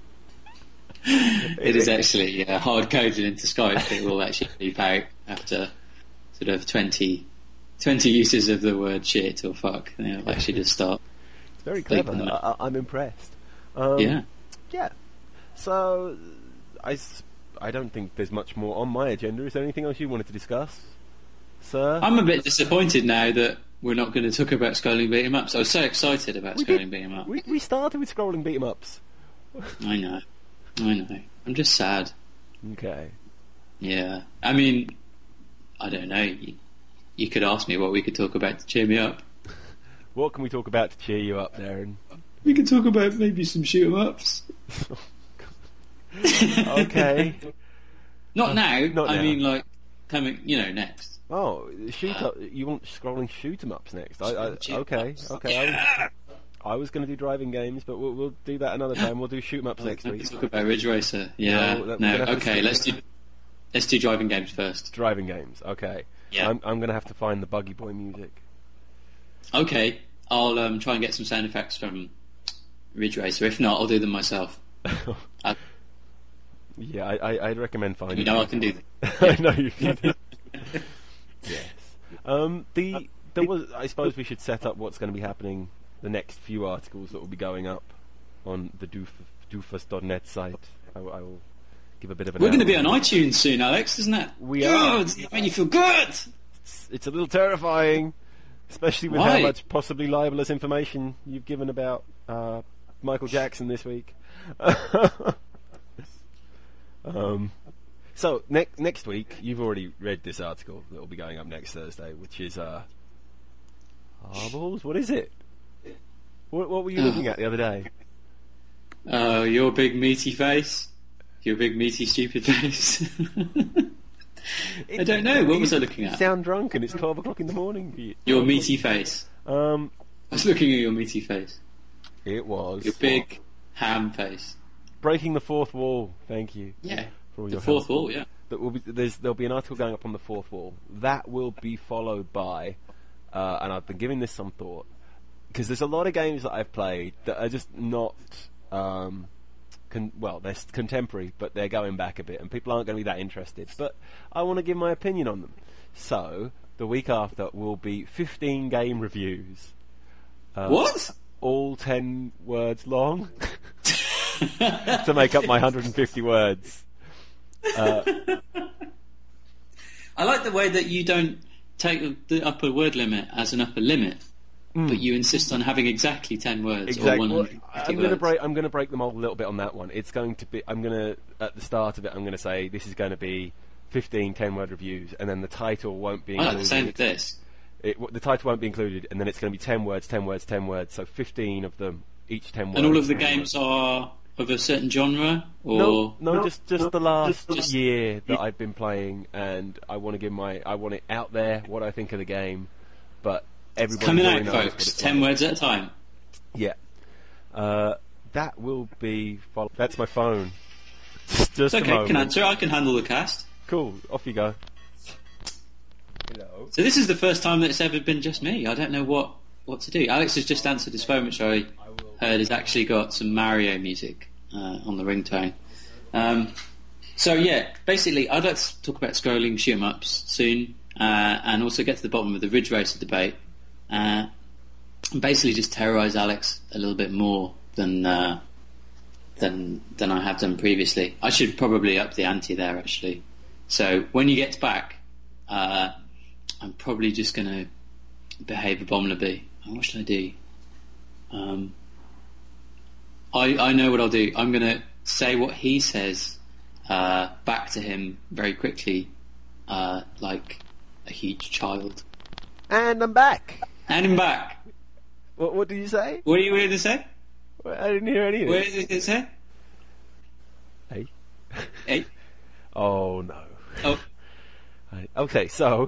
It is actually uh, hard coded into Skype. It will actually beep out after sort of twenty, twenty uses of the word shit or fuck. And it'll actually just start. It's very clever. Bleeping them. I, I'm impressed. Um, Yeah. Yeah. So I, s- I don't think there's much more on my agenda. Is there anything else you wanted to discuss, sir? I'm a bit disappointed now that we're not going to talk about scrolling beat 'em ups. I was so excited about We scrolling did- beat 'em up. we, we started with scrolling beat 'em ups. I know. I know. I'm just sad. Okay. Yeah. I mean, I don't know. You, you could ask me what we could talk about to cheer me up. What can we talk about to cheer you up, Darren? We could talk about maybe some shoot 'em ups. Okay. Not now. not I now. mean, like coming. You know, next. Oh, shoot up! You want scrolling shoot 'em ups next? I, I, Shoot 'em okay, ups. okay. I was, I was going to do driving games, but we'll, we'll do that another time. We'll do shoot 'em ups next Let's week. talk about Ridge Racer. Yeah. No, that- we're No. gonna have to Okay. skip Let's it. do. Let's do driving games first. Driving games. Okay. Yeah. I'm, I'm going to have to find the Buggy Boy music. Okay. I'll um, try and get some sound effects from Ridge Racer. If not, I'll do them myself. I, Yeah, I, I, I'd recommend finding. you know, I can do them. I know you can. Yes. Um, the there was. I suppose we should set up what's going to be happening. The next few articles that will be going up on the doof, doofus dot net site. I, will- I will give a bit of an. We're going to be on outline. iTunes soon, Alex, isn't it? We are. Good. It's made you feel good. It's, it's a little terrifying, especially with Why? how much possibly libelous information you've given about uh, Michael Jackson this week. um, so ne- next week, you've already read this article that will be going up next Thursday, which is uh, Arballs. What is it? What, what were you Oh. looking at the other day? Oh, your big meaty face. Your big meaty stupid face. I don't know. What was I looking You at? sound drunk, and it's twelve o'clock in the morning. for you. Your meaty face. Um, I was looking at your meaty face. it was Your big ham face. breaking the fourth wall. Thank you. Yeah. For all The your fourth help. wall, yeah. That will be there's there'll be an article going up on the fourth wall. That will be followed by, uh, and I've been giving this some thought because there's a lot of games that I've played that are just not, um, con- well, they're s- contemporary, but they're going back a bit, and people aren't going to be that interested. But I want to give my opinion on them. So the week after will be fifteen game reviews. Uh, What? All ten words long. to make up my one hundred fifty words. Uh, I like the way that you don't take the upper word limit as an upper limit, mm. but you insist on having exactly ten words. Exactly. Or one hundred fifty well, I'm going to break. I'm going to break the mold a little bit on that one. It's going to be. I'm going to at the start of it. I'm going to say this is going to be fifteen ten-word reviews, and then the title won't be included. I like the same with this. It, the title won't be included, and then it's going to be ten words, ten words, ten words. So fifteen of them, each ten words. And all of the games words. Are of a certain genre, or no, no, no just just no, the last just, year that I've been playing, and I want to give my, I want it out there what I think of the game, but everybody coming really out, knows folks. What it's ten like. words at a time. Yeah, uh, that will be. Follow- That's my phone. Just, just it's okay. a moment. Can answer. I can handle the cast. Cool. Off you go. Hello. So this is the first time that it's ever been just me. I don't know what, what to do. Alex has just answered his phone, which I heard has actually got some Mario music uh, on the ringtone. Um, so yeah, basically, I'd like to talk about scrolling shoot 'em ups soon, uh, and also get to the bottom of the Ridge Racer debate, uh, and basically just terrorise Alex a little bit more than uh, than than I have done previously. I should probably up the ante there, actually. So when you get back. Uh, I'm probably just going to behave abominably. What should I do? Um, I I know what I'll do. I'm going to say what he says uh, back to him very quickly, uh, like a huge child. And I'm back. And I'm back. What What did you say? What are you going to say? I didn't hear anything. What did it say? Hey. Hey. Oh no. Oh. Okay, so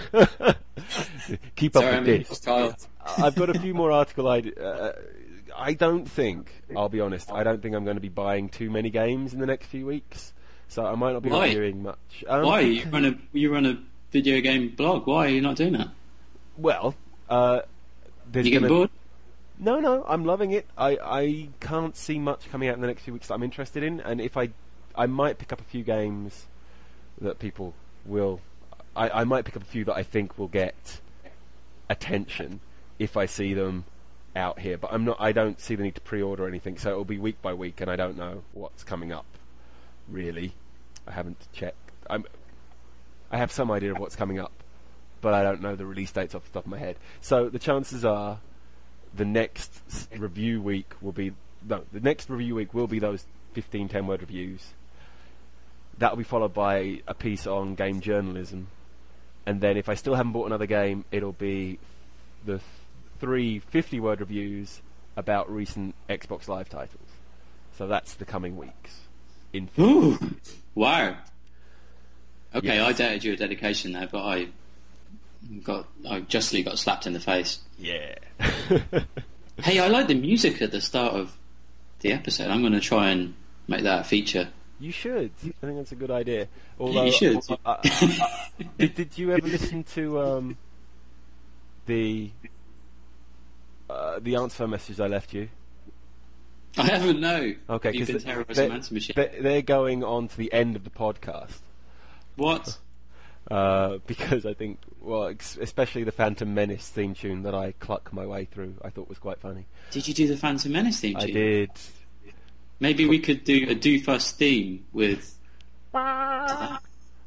keep Sorry, up with I'm this. Child. I've got a few more article ideas. Uh, I don't think, I'll be honest, I don't think I'm going to be buying too many games in the next few weeks, so I might not be Why? reviewing much. Um, Why? You run a you run a video game blog. Why are you not doing that? Well, uh, there's you getting gonna... bored? No, no, I'm loving it. I, I can't see much coming out in the next few weeks that I'm interested in, and if I, I might pick up a few games that people will. I, I might pick up a few that I think will get attention if I see them out here, but I'm not. I don't see the need to pre-order anything, so it'll be week by week, and I don't know what's coming up. Really, I haven't checked. I'm. I have some idea of what's coming up, but I don't know the release dates off the top of my head. So the chances are, the next s- review week will be no. The next review week will be those fifteen ten-word reviews. That will be followed by a piece on game journalism. And then if I still haven't bought another game, it'll be the th- three fifty-word reviews about recent Xbox Live titles. So that's the coming weeks. In Ooh, wow. Okay, Yes. I doubted your dedication there, but I got I justly got slapped in the face. Yeah. Hey, I like the music at the start of the episode. I'm going to try and make that a feature. You should. I think that's a good idea. Although, you should. Uh, uh, uh, did, did you ever listen to um, the uh, the answer message I left you? I haven't, no. Okay, You've been because terrorising Answer Machine. they're, they're going on to the end of the podcast. What? Uh, because I think, well, ex- especially the Phantom Menace theme tune that I cluck my way through, I thought was quite funny. Did you do the Phantom Menace theme tune? I did. Maybe we could do a Doofus theme with... Etc.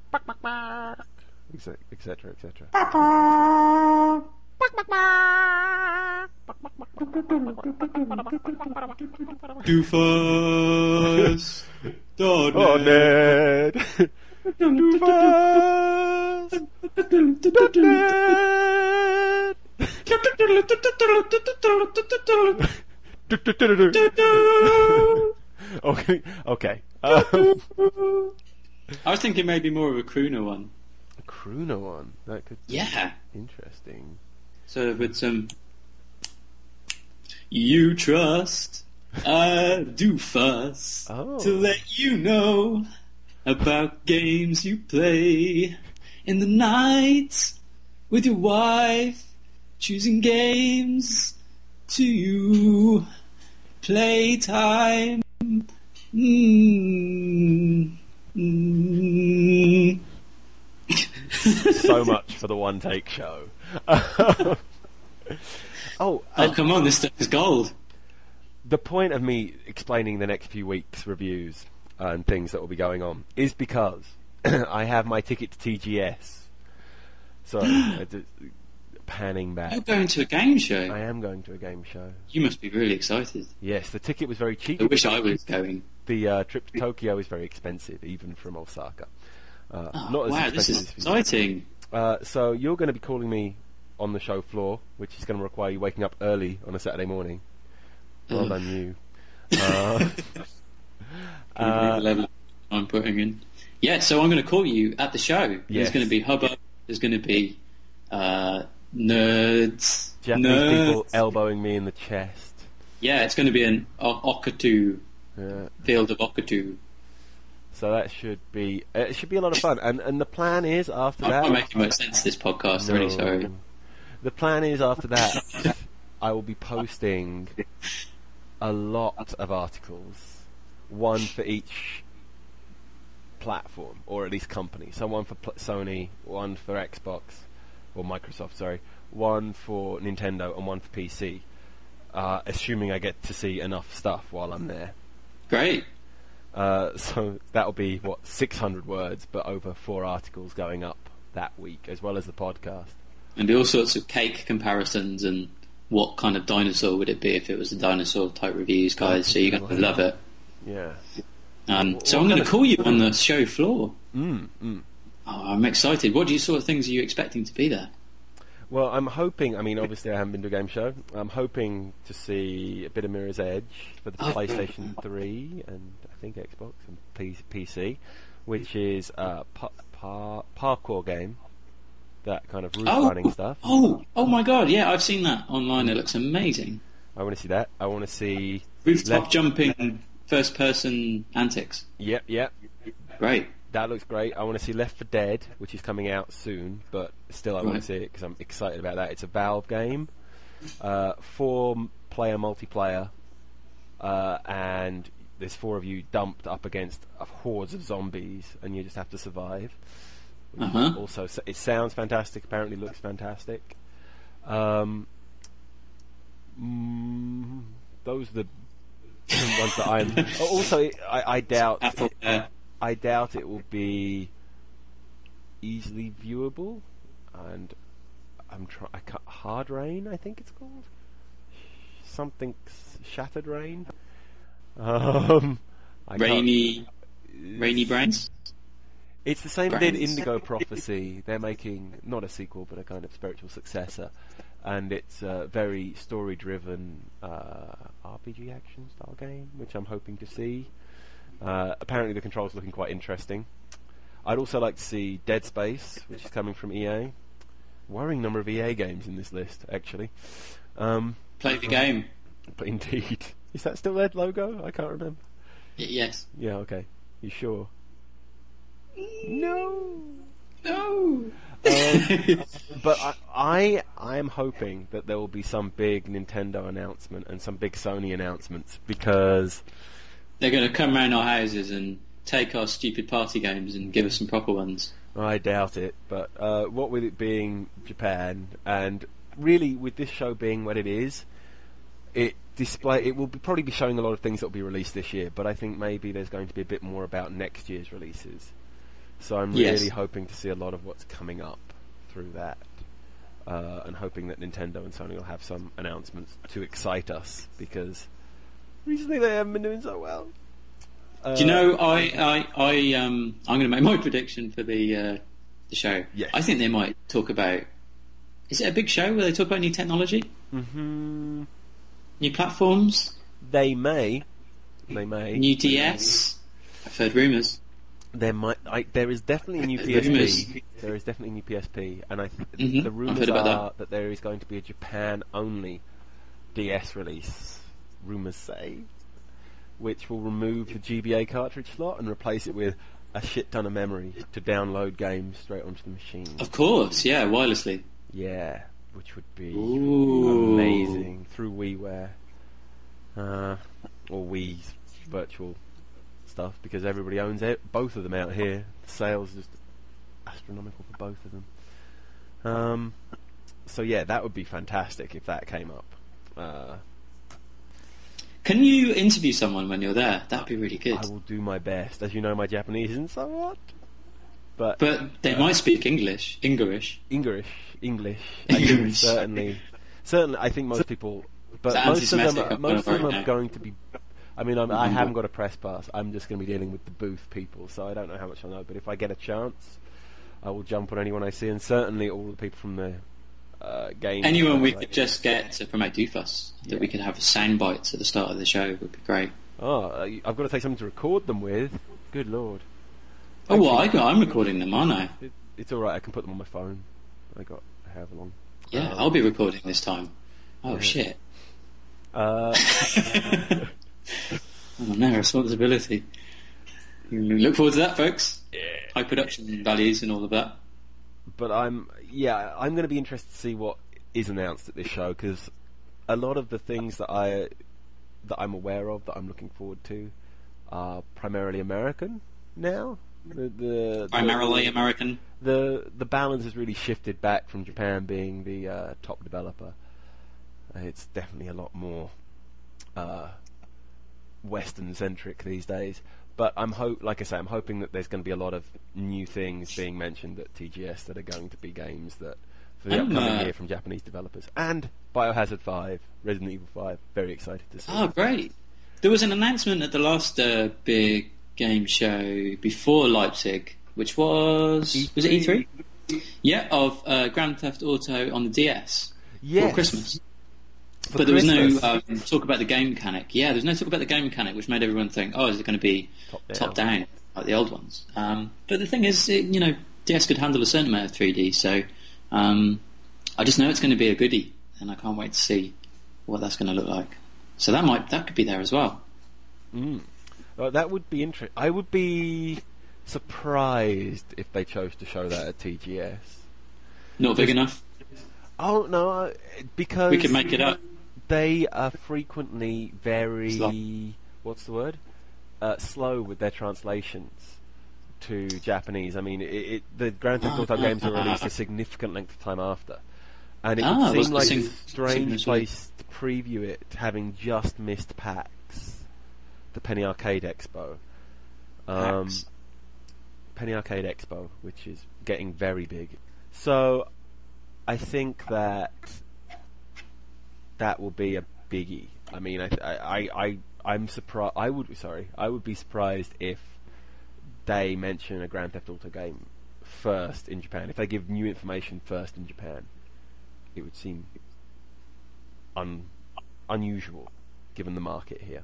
Etc. Etc. Doofus! Dot Oh, net. Ned! Doofus! Dot net! Okay, okay. Um, I was thinking maybe more of a crooner one. a crooner one. That could be Yeah. interesting. Sort of with some... You trust a doofus Oh. to let you know about games you play in the night with your wife, choosing games to playtime. Mm. Mm. So much for the one take show. oh, Oh, and come on, this stuff is gold. the point of me explaining the next few weeks' reviews and things that will be going on is because I have my ticket to T G S. So, uh, d- panning back. You're going to a game show? I am going to a game show. You must be really excited. Yes, the ticket was very cheap. I wish I was going. The uh, trip to Tokyo is very expensive, even from Osaka. Uh, Oh, not as wow, this expensive is as exciting. Uh, so you're going to be calling me on the show floor, which is going to require you waking up early on a Saturday morning. Well Ugh. done, you. Uh, Can you uh, believe the level I'm putting in? Yeah, so I'm going to call you at the show. Yes. There's going to be hubbub. There's going to be uh, nerds. Japanese nerds. people elbowing me in the chest. Yeah, it's going to be an o- Okatu, Yeah. field of Okatu. So that should be uh, it. Should be a lot of fun. And and the plan is after I'm that. not making much sense this podcast. I'm really No. sorry. The plan is after that, I will be posting a lot of articles, one for each platform, or at least company. So one for pl- Sony, one for Xbox, or Microsoft, sorry, one for Nintendo, and one for P C. Uh, assuming I get to see enough stuff while I'm there. Great. Uh, so that'll be, what, six hundred words, but over four articles going up that week, as well as the podcast. And be all sorts of cake comparisons and what kind of dinosaur would it be if it was a dinosaur type reviews, guys. So you're going to love it. Yeah. Um, so What I'm going kind to of- call you on the show floor. Mm, mm. Oh, I'm excited. What do you sort of things are you expecting to be there? Well, I'm hoping, I mean, obviously I haven't been to a game show. I'm hoping to see a bit of Mirror's Edge for the Oh. PlayStation three and I think Xbox and P- PC, which is a pa- pa- parkour game, that kind of roof Oh, running stuff. oh, oh my God! Yeah, I've seen that online. It looks amazing. I want to see that. I want to see... Rooftop Left- jumping, first-person antics. Yep, yep. Great. That looks great. I want to see Left four Dead, which is coming out soon, but still I want Right. to see it because I'm excited about that. It's a Valve game, uh, four-player multiplayer, uh, and there's four of you dumped up against uh, hordes of zombies, and you just have to survive. Which Uh-huh. Also, s- it sounds fantastic. Apparently, looks fantastic. Um, mm, those are the ones that I'm. Oh, also, I, I doubt. Apple, uh, I doubt it will be easily viewable, and I'm trying. I ca- Hard Rain, I think it's called. Something s- Shattered Rain. Um, I can't- rainy, rainy brains. It's the same did Brains. Indigo Prophecy. They're making not a sequel, but a kind of spiritual successor, and it's a very story-driven uh, R P G action style game, which I'm hoping to see. Uh, apparently, the controls looking quite interesting. I'd also like to see Dead Space, which is coming from E A. Worrying number of E A games in this list, actually. Um, Play the game. but indeed, is that still their logo? I can't remember. Y- yes. Yeah, okay. You sure? No. No. Um, but I, I, I am hoping that there will be some big Nintendo announcement and some big Sony announcements, because They're going to come round our houses and take our stupid party games and give us some proper ones. I doubt it. But uh, what with it being Japan, and really with this show being what it is, it display it will be, probably be showing a lot of things that will be released this year. But I think maybe there's going to be a bit more about next year's releases. So I'm really Yes. hoping to see a lot of what's coming up through that, uh, and hoping that Nintendo and Sony will have some announcements to excite us, because recently they haven't been doing so well. Uh, Do you know? I, I, I, um, I'm going to make my prediction for the uh, the show. Yes. I think they might talk about. Is it a big show where they talk about new technology, hmm new platforms, They may, they may. new D S? I've heard rumours. There might, I, there is definitely a new P S Rumours. P. There is definitely a new P S P, and I th- Mhm, the I've rumours heard are about that. there is going to be a Japan-only D S release. Rumours say, which will remove the G B A cartridge slot and replace it with a shit ton of memory to download games straight onto the machine. Of course, yeah, wirelessly. Yeah, which would be Ooh. amazing through WiiWare, uh, or Wii's virtual stuff, because everybody owns it, both of them out here. The sales are just astronomical for both of them. Um, so yeah, that would be fantastic if that came up. Uh, Can you interview someone when you're there? That'd be really good. I will do my best. As you know, my Japanese isn't so hot. But, but they uh, might speak English. English. English. English. I think certainly. Certainly, I think most people... But most of them are, most of them are going to be... I mean, I'm, I haven't got a press pass. I'm just going to be dealing with the booth people, so I don't know how much I know. But if I get a chance, I will jump on anyone I see, and certainly all the people from the uh, game. Anyone we like. could just get to promote Doofus, that yeah. we could have sound bites at the start of the show would be great. Oh, I've got to take something to record them with. Good lord. Oh, Actually, well, I got, I'm recording them, aren't I? It, it's alright, I can put them on my phone. I got however long. Yeah, um, I'll be recording this time. Oh, yeah. shit. Uh... oh no, responsibility. Look forward to that, folks. Yeah. High production values and all of that. But I'm, yeah, I'm going to be interested to see what is announced at this show, because a lot of the things that I, that I'm aware of, that I'm looking forward to, are primarily American now. The, the primarily the, American. The the balance has really shifted back from Japan being the uh, top developer. Uh, it's definitely a lot more uh, Western centric these days. But I'm hope, like I say, I'm hoping that there's going to be a lot of new things being mentioned at T G S that are going to be games that for the I'm, upcoming uh, year from Japanese developers. And Biohazard five, Resident Evil five. Very excited to see. Oh, great! There was an announcement at the last uh, big game show before Leipzig, which was E three? Was it E three? Yeah, of uh, Grand Theft Auto on the D S yes. for Christmas. For but there Christmas. was no um, talk about the game mechanic. Yeah, there was no talk about the game mechanic, which made everyone think, oh, is it going to be top down, top down like the old ones? Um, but the thing is, it, you know, D S could handle a certain amount of three D, so um, I just know it's going to be a goodie, and I can't wait to see what that's going to look like. So that might that could be there as well. Mm. Well, that would be interesting. I would be surprised if they chose to show that at T G S. Not big enough? Oh, no, uh, because... We could make it up. They are frequently very... Slow. What's the word? Uh, slow with their translations to Japanese. I mean, it, it, the Grand Theft Auto games are released a significant length of time after. And it ah, would seem like sing- a strange place to preview it, having just missed PAX, the Penny Arcade Expo. Um, PAX. Penny Arcade Expo, which is getting very big. So, I think that that will be a biggie. I mean, I, I, I, I'm surprised. I would, sorry, I would be surprised if they mention a Grand Theft Auto game first in Japan. If they give new information first in Japan, it would seem un, unusual given the market here.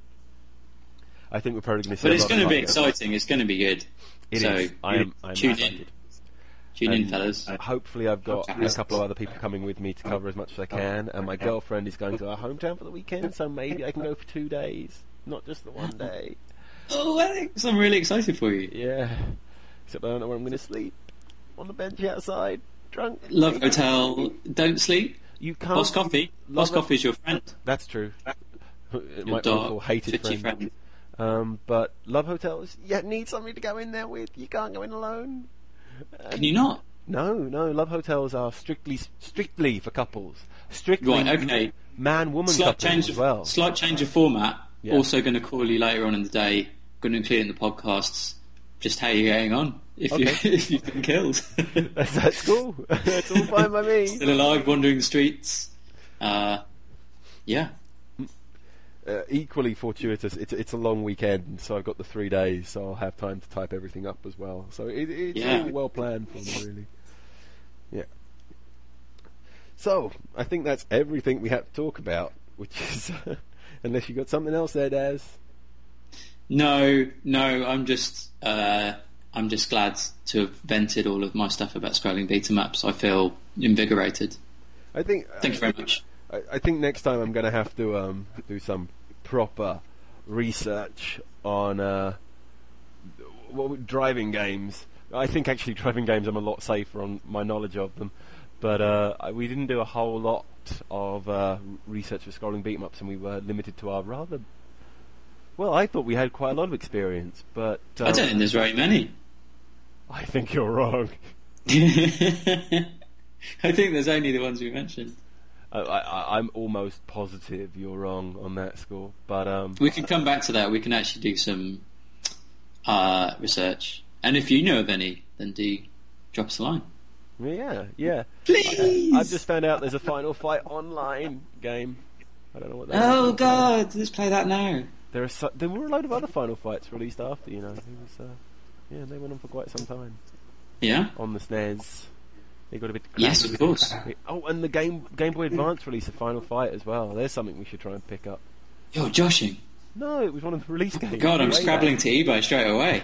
I think we're probably going to see. But it's going to be exciting. It's going to be good. It so is. I am. I'm tune excited. in. Tune and in, fellas. Hopefully, I've got a couple of other people coming with me to cover as much as I can, and my girlfriend is going to our hometown for the weekend, so maybe I can go for two days, not just the one day. Oh, Alex, I'm really excited for you. Yeah. Except I don't know where I'm going to sleep. On the bench outside, drunk. Love Hotel. Don't sleep. You can't. Boss Coffee. Boss Coffee's your friend. That's true. Your My dark, awful hated twitchy friend. friend. Um, but Love Hotels, you need somebody to go in there with. You can't go in alone. And Can you not? No, no. Love Hotels are strictly strictly for couples. Strictly Right, okay. man-woman Slight couples change as of, well. Slight change of format. Yeah. Also going to call you later on in the day. Going to include in the podcasts just how you're getting on. If, Okay. you, if you've been killed. that's, that's cool. That's all fine by me. Still alive, wandering the streets. Uh, yeah. Uh, equally fortuitous, it's it's a long weekend, so I've got the three days, so I'll have time to type everything up as well. So it, it's Yeah. all well planned for me, really. Yeah. So I think that's everything we have to talk about, which is unless you got something else there, Daz. No, no. I'm just, uh, I'm just glad to have vented all of my stuff about scrolling beta maps. I feel invigorated. I think. Thank you very much. I, I think next time I'm going to have to um, do some proper research on uh, what, driving games. I think actually driving games I'm a lot safer on my knowledge of them. But uh, I, we didn't do a whole lot of uh, research for scrolling beat 'em ups, and we were limited to our rather... Well, I thought we had quite a lot of experience, but... Um, I don't think there's very many. I think you're wrong. I think there's only the ones we mentioned. I, I, I'm almost positive you're wrong on that score, but um, we can come back to that. We can actually do some uh, research, and if you know of any, then do drop us a line. Yeah, yeah. Please. I, I've just found out there's a Final Fight online game. I don't know what that Oh is. God, let's play that now. There are so, there were a load of other Final Fights released after, you know. It was, uh, yeah, they went on for quite some time. Yeah. On the S N E S, they got a bit. Yes, of course. Oh, and the Game Game Boy Advance released a Final Fight as well. There's something we should try and pick up. You're joshing. No, it was one of the release games. God, I'm Way scrabbling back. to eBay straight away.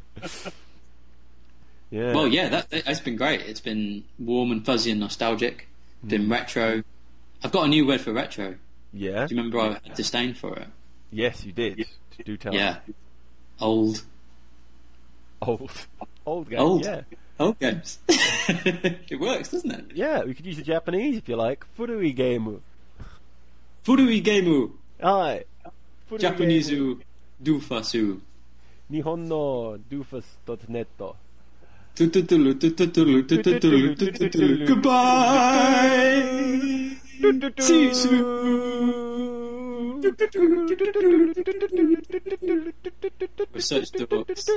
Yeah. Well, yeah, that, it's been great. It's been warm and fuzzy and nostalgic. Been Mm. retro. I've got a new word for retro. Yeah. Do you remember I had disdain for it? Yes, you did. Do tell. Yeah. Old. Old. Old game. Old. Yeah. Old games. It works, doesn't it? Yeah, we could use the Japanese if you like. Furui game. Furui gameu. Aye. Furui Japanese game. dufasu. Nihon no doofus dot net. Tututulu, tututulu, tututulu, tututulu. Goodbye. See you soon. Research dorks.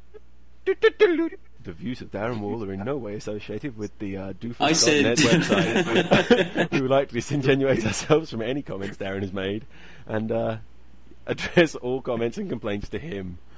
The views of Darren Wall are in no way associated with the uh, I said- doofus dot net website. We would like to disingenuate ourselves from any comments Darren has made and uh, address all comments and complaints to him.